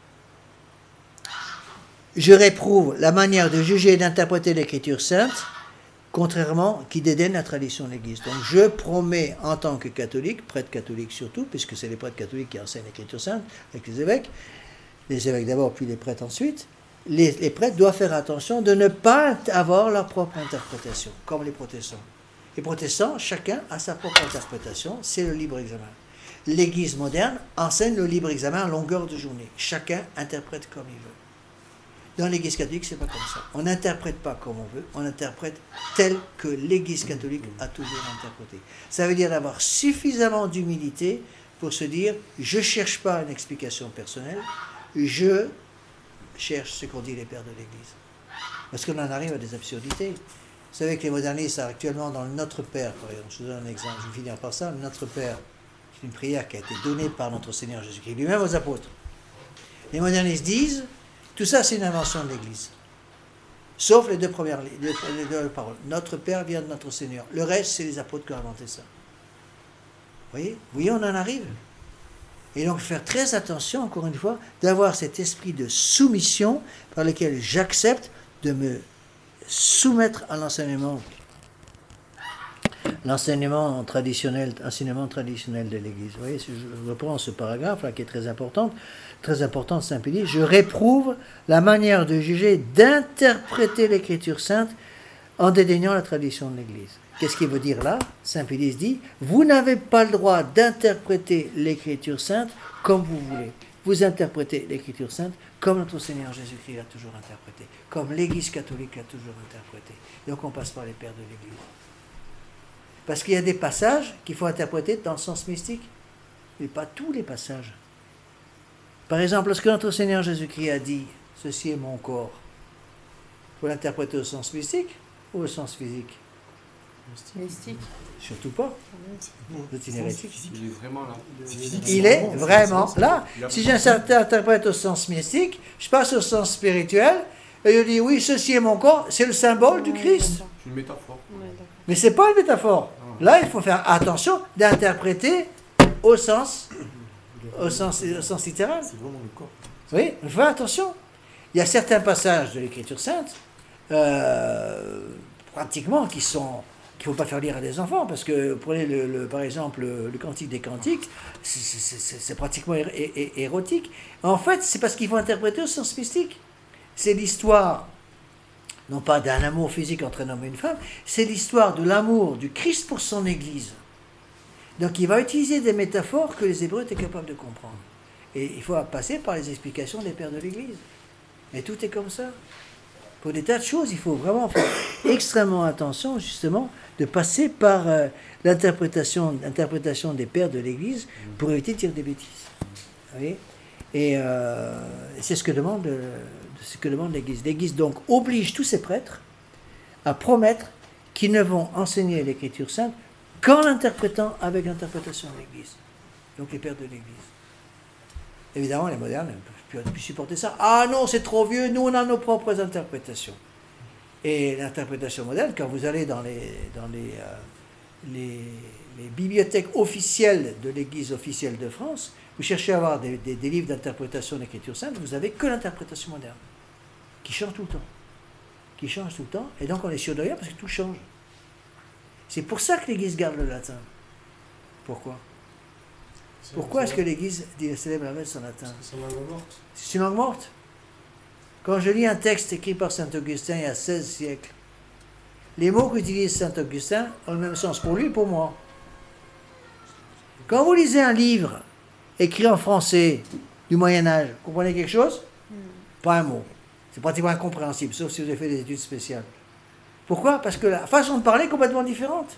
je réprouve la manière de juger et d'interpréter l'Écriture sainte, contrairement, qui dédaigne la tradition de l'Église. Donc je promets en tant que catholique, prêtre catholique surtout, puisque c'est les prêtres catholiques qui enseignent l'Écriture sainte, avec les évêques, les évêques d'abord, puis les prêtres ensuite, les, les prêtres doivent faire attention de ne pas avoir leur propre interprétation, comme les protestants. Les protestants, chacun a sa propre interprétation, c'est le libre examen. L'Église moderne enseigne le libre examen à longueur de journée. Chacun interprète comme il veut. Dans l'Église catholique, c'est pas comme ça. On n'interprète pas comme on veut, on interprète tel que l'Église catholique a toujours interprété. Ça veut dire d'avoir suffisamment d'humilité pour se dire, je ne cherche pas une explication personnelle, je cherche ce qu'ont dit les pères de l'Église. Parce qu'on en arrive à des absurdités. Vous savez que les modernistes, actuellement, dans le Notre Père, par exemple, je vous donne un exemple, je vais finir par ça, le Notre Père, c'est une prière qui a été donnée par notre Seigneur Jésus-Christ, lui-même aux apôtres. Les modernistes disent, tout ça, c'est une invention de l'Église. Sauf les deux premières les deux, les deux paroles. Notre Père vient de notre Seigneur. Le reste, c'est les apôtres qui ont inventé ça. Vous voyez, vous voyez, on en arrive. Et donc, faire très attention, encore une fois, d'avoir cet esprit de soumission par lequel j'accepte de me soumettre à l'enseignement, l'enseignement traditionnel, enseignement traditionnel de l'Église. Vous voyez, je reprends ce paragraphe-là qui est très important. Très important, Saint Pédis, je réprouve la manière de juger, d'interpréter l'Écriture sainte en dédaignant la tradition de l'Église. Qu'est-ce qu'il veut dire là? Saint Pédis dit, vous n'avez pas le droit d'interpréter l'Écriture sainte comme vous voulez. Vous interprétez l'Écriture sainte comme notre Seigneur Jésus-Christ l'a toujours interprété, comme l'Église catholique l'a toujours interprété. Donc on passe par les pères de l'Église. Parce qu'il y a des passages qu'il faut interpréter dans le sens mystique, mais pas tous les passages. Par exemple, lorsque notre Seigneur Jésus-Christ a dit « Ceci est mon corps », il faut l'interpréter au sens mystique ou au sens physique? Mystique. Surtout pas. Vous êtes hérétique. Il est vraiment là. Il est vraiment là. Si j'interprète au sens mystique, je passe au sens spirituel et je dis « Oui, ceci est mon corps », c'est le symbole du Christ. C'est une métaphore. Mais ce n'est pas une métaphore. Là, il faut faire attention d'interpréter au sens Au sens, au sens littéral. C'est vraiment le corps. Oui, il faut faire attention. Il y a certains passages de l'Écriture sainte, euh, pratiquement, qui sont qu'il ne faut pas faire lire à des enfants, parce que, prenez le, le, par exemple le, le Cantique des Cantiques, c'est pratiquement é, é, érotique. En fait, c'est parce qu'il faut interpréter au sens mystique. C'est l'histoire, non pas d'un amour physique entre un homme et une femme, c'est l'histoire de l'amour du Christ pour son Église. Donc il va utiliser des métaphores que les Hébreux étaient capables de comprendre. Et il faut passer par les explications des pères de l'Église. Mais tout est comme ça. Pour des tas de choses, il faut vraiment faire extrêmement attention, justement, de passer par euh, l'interprétation, l'interprétation des pères de l'Église pour éviter de dire des bêtises. Vous voyez ? Et euh, c'est ce que demande, euh, ce que demande l'Église. L'Église, donc, oblige tous ses prêtres à promettre qu'ils ne vont enseigner l'Écriture sainte qu'en l'interprétant avec l'interprétation de l'Église. Donc les pères de l'Église. Évidemment, les modernes ne peuvent plus supporter ça. Ah non, c'est trop vieux, nous on a nos propres interprétations. Et l'interprétation moderne, quand vous allez dans les, dans les, euh, les, les bibliothèques officielles de l'Église officielle de France, vous cherchez à avoir des, des, des livres d'interprétation de l'Écriture sainte, vous n'avez que l'interprétation moderne, qui change tout le temps. Qui change tout le temps, et donc on est sûr de rien parce que tout change. C'est pour ça que l'Église garde le latin. Pourquoi ? Pourquoi est-ce que l'Église célèbre la messe en latin ? C'est une langue morte. C'est une langue morte. Quand je lis un texte écrit par saint Augustin il y a seize siècles, les mots qu'utilise saint Augustin ont le même sens pour lui et pour moi. Quand vous lisez un livre écrit en français du Moyen-Âge, vous comprenez quelque chose ? Pas un mot. C'est pratiquement incompréhensible, sauf si vous avez fait des études spéciales. Pourquoi ? Parce que la façon de parler est complètement différente.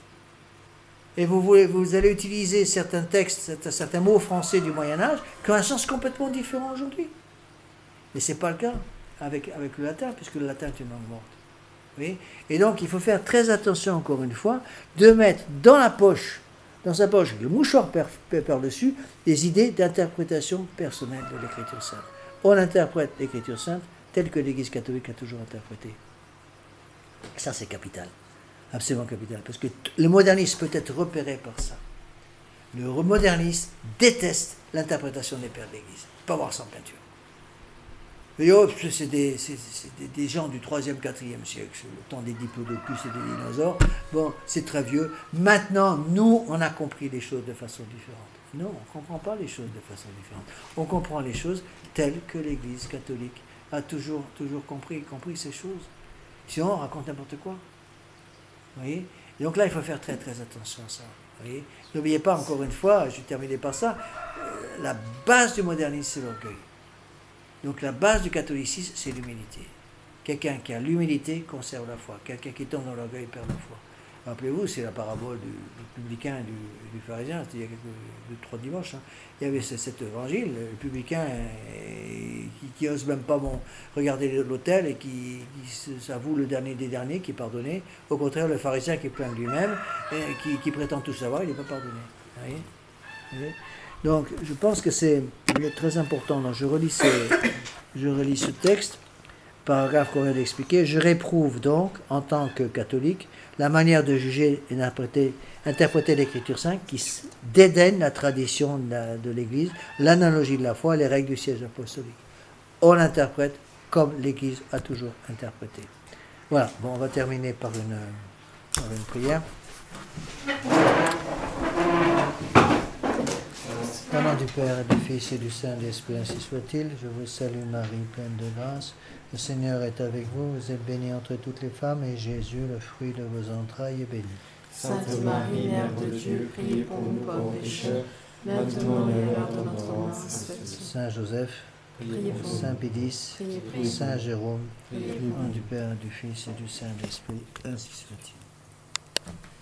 Et vous, voulez, vous allez utiliser certains textes, certains, certains mots français du Moyen-Âge qui ont un sens complètement différent aujourd'hui. Mais ce n'est pas le cas avec, avec le latin, puisque le latin est une langue morte. Oui ? Et donc, il faut faire très attention, encore une fois, de mettre dans la poche dans sa poche, le mouchoir par- par-dessus, des idées d'interprétation personnelle de l'Écriture sainte. On interprète l'Écriture sainte telle que l'Église catholique a toujours interprété. Ça, c'est capital. Absolument capital. Parce que t- le modernisme peut être repéré par ça. Le moderniste déteste l'interprétation des pères de l'Église. Pas voir sans peinture. Et oh, c'est des, c'est, c'est des, des gens du troisième, quatrième siècle, c'est le temps des diplodocus et des dinosaures. Bon, c'est très vieux. Maintenant, nous, on a compris les choses de façon différente. Non, on ne comprend pas les choses de façon différente. On comprend les choses telles que l'Église catholique a toujours, toujours compris, compris ces choses. Sinon, on raconte n'importe quoi. Vous voyez ? Et donc là, il faut faire très très attention à ça. Vous voyez ? N'oubliez pas, encore une fois, je vais terminer par ça, euh, la base du modernisme, c'est l'orgueil. Donc la base du catholicisme, c'est l'humilité. Quelqu'un qui a l'humilité conserve la foi. Quelqu'un qui tombe dans l'orgueil perd la foi. Rappelez-vous, c'est la parabole du, du publicain et du, du pharisien, c'était il y a quelques, deux, trois dimanches. Hein. Il y avait ce, cet évangile, le publicain euh, qui, qui ose même pas bon, regarder l'autel et qui, qui s'avoue le dernier des derniers, qui est pardonné. Au contraire, le pharisien qui est plein de lui-même, et qui, qui prétend tout savoir, il n'est pas pardonné. Vous voyez ? Vous voyez ? Donc, je pense que c'est très important. Donc, je relis ce, je relis ce texte, paragraphe qu'on vient d'expliquer. Je réprouve donc, en tant que catholique, la manière de juger et d'interpréter, interpréter l'Écriture sainte qui dédaigne la tradition de, la, de l'Église, l'analogie de la foi et les règles du siège apostolique. On l'interprète comme l'Église a toujours interprété. Voilà, bon, on va terminer par une, par une prière. Au nom du Père et du Fils et du Saint-Esprit, ainsi soit-il. Je vous salue Marie, pleine de grâce. Le Seigneur est avec vous. Vous êtes bénie entre toutes les femmes, et Jésus, le fruit de vos entrailles, est béni. Sainte Marie, Mère de Dieu, priez pour nous pauvres pécheurs, maintenant et à l'heure de notre mort. Saint Joseph, Priez pour nous. Saint Pédis, Priez pour nous. Saint Jérôme, Priez au pour nom nous. du Père et du Fils et du Saint-Esprit, ainsi soit-il.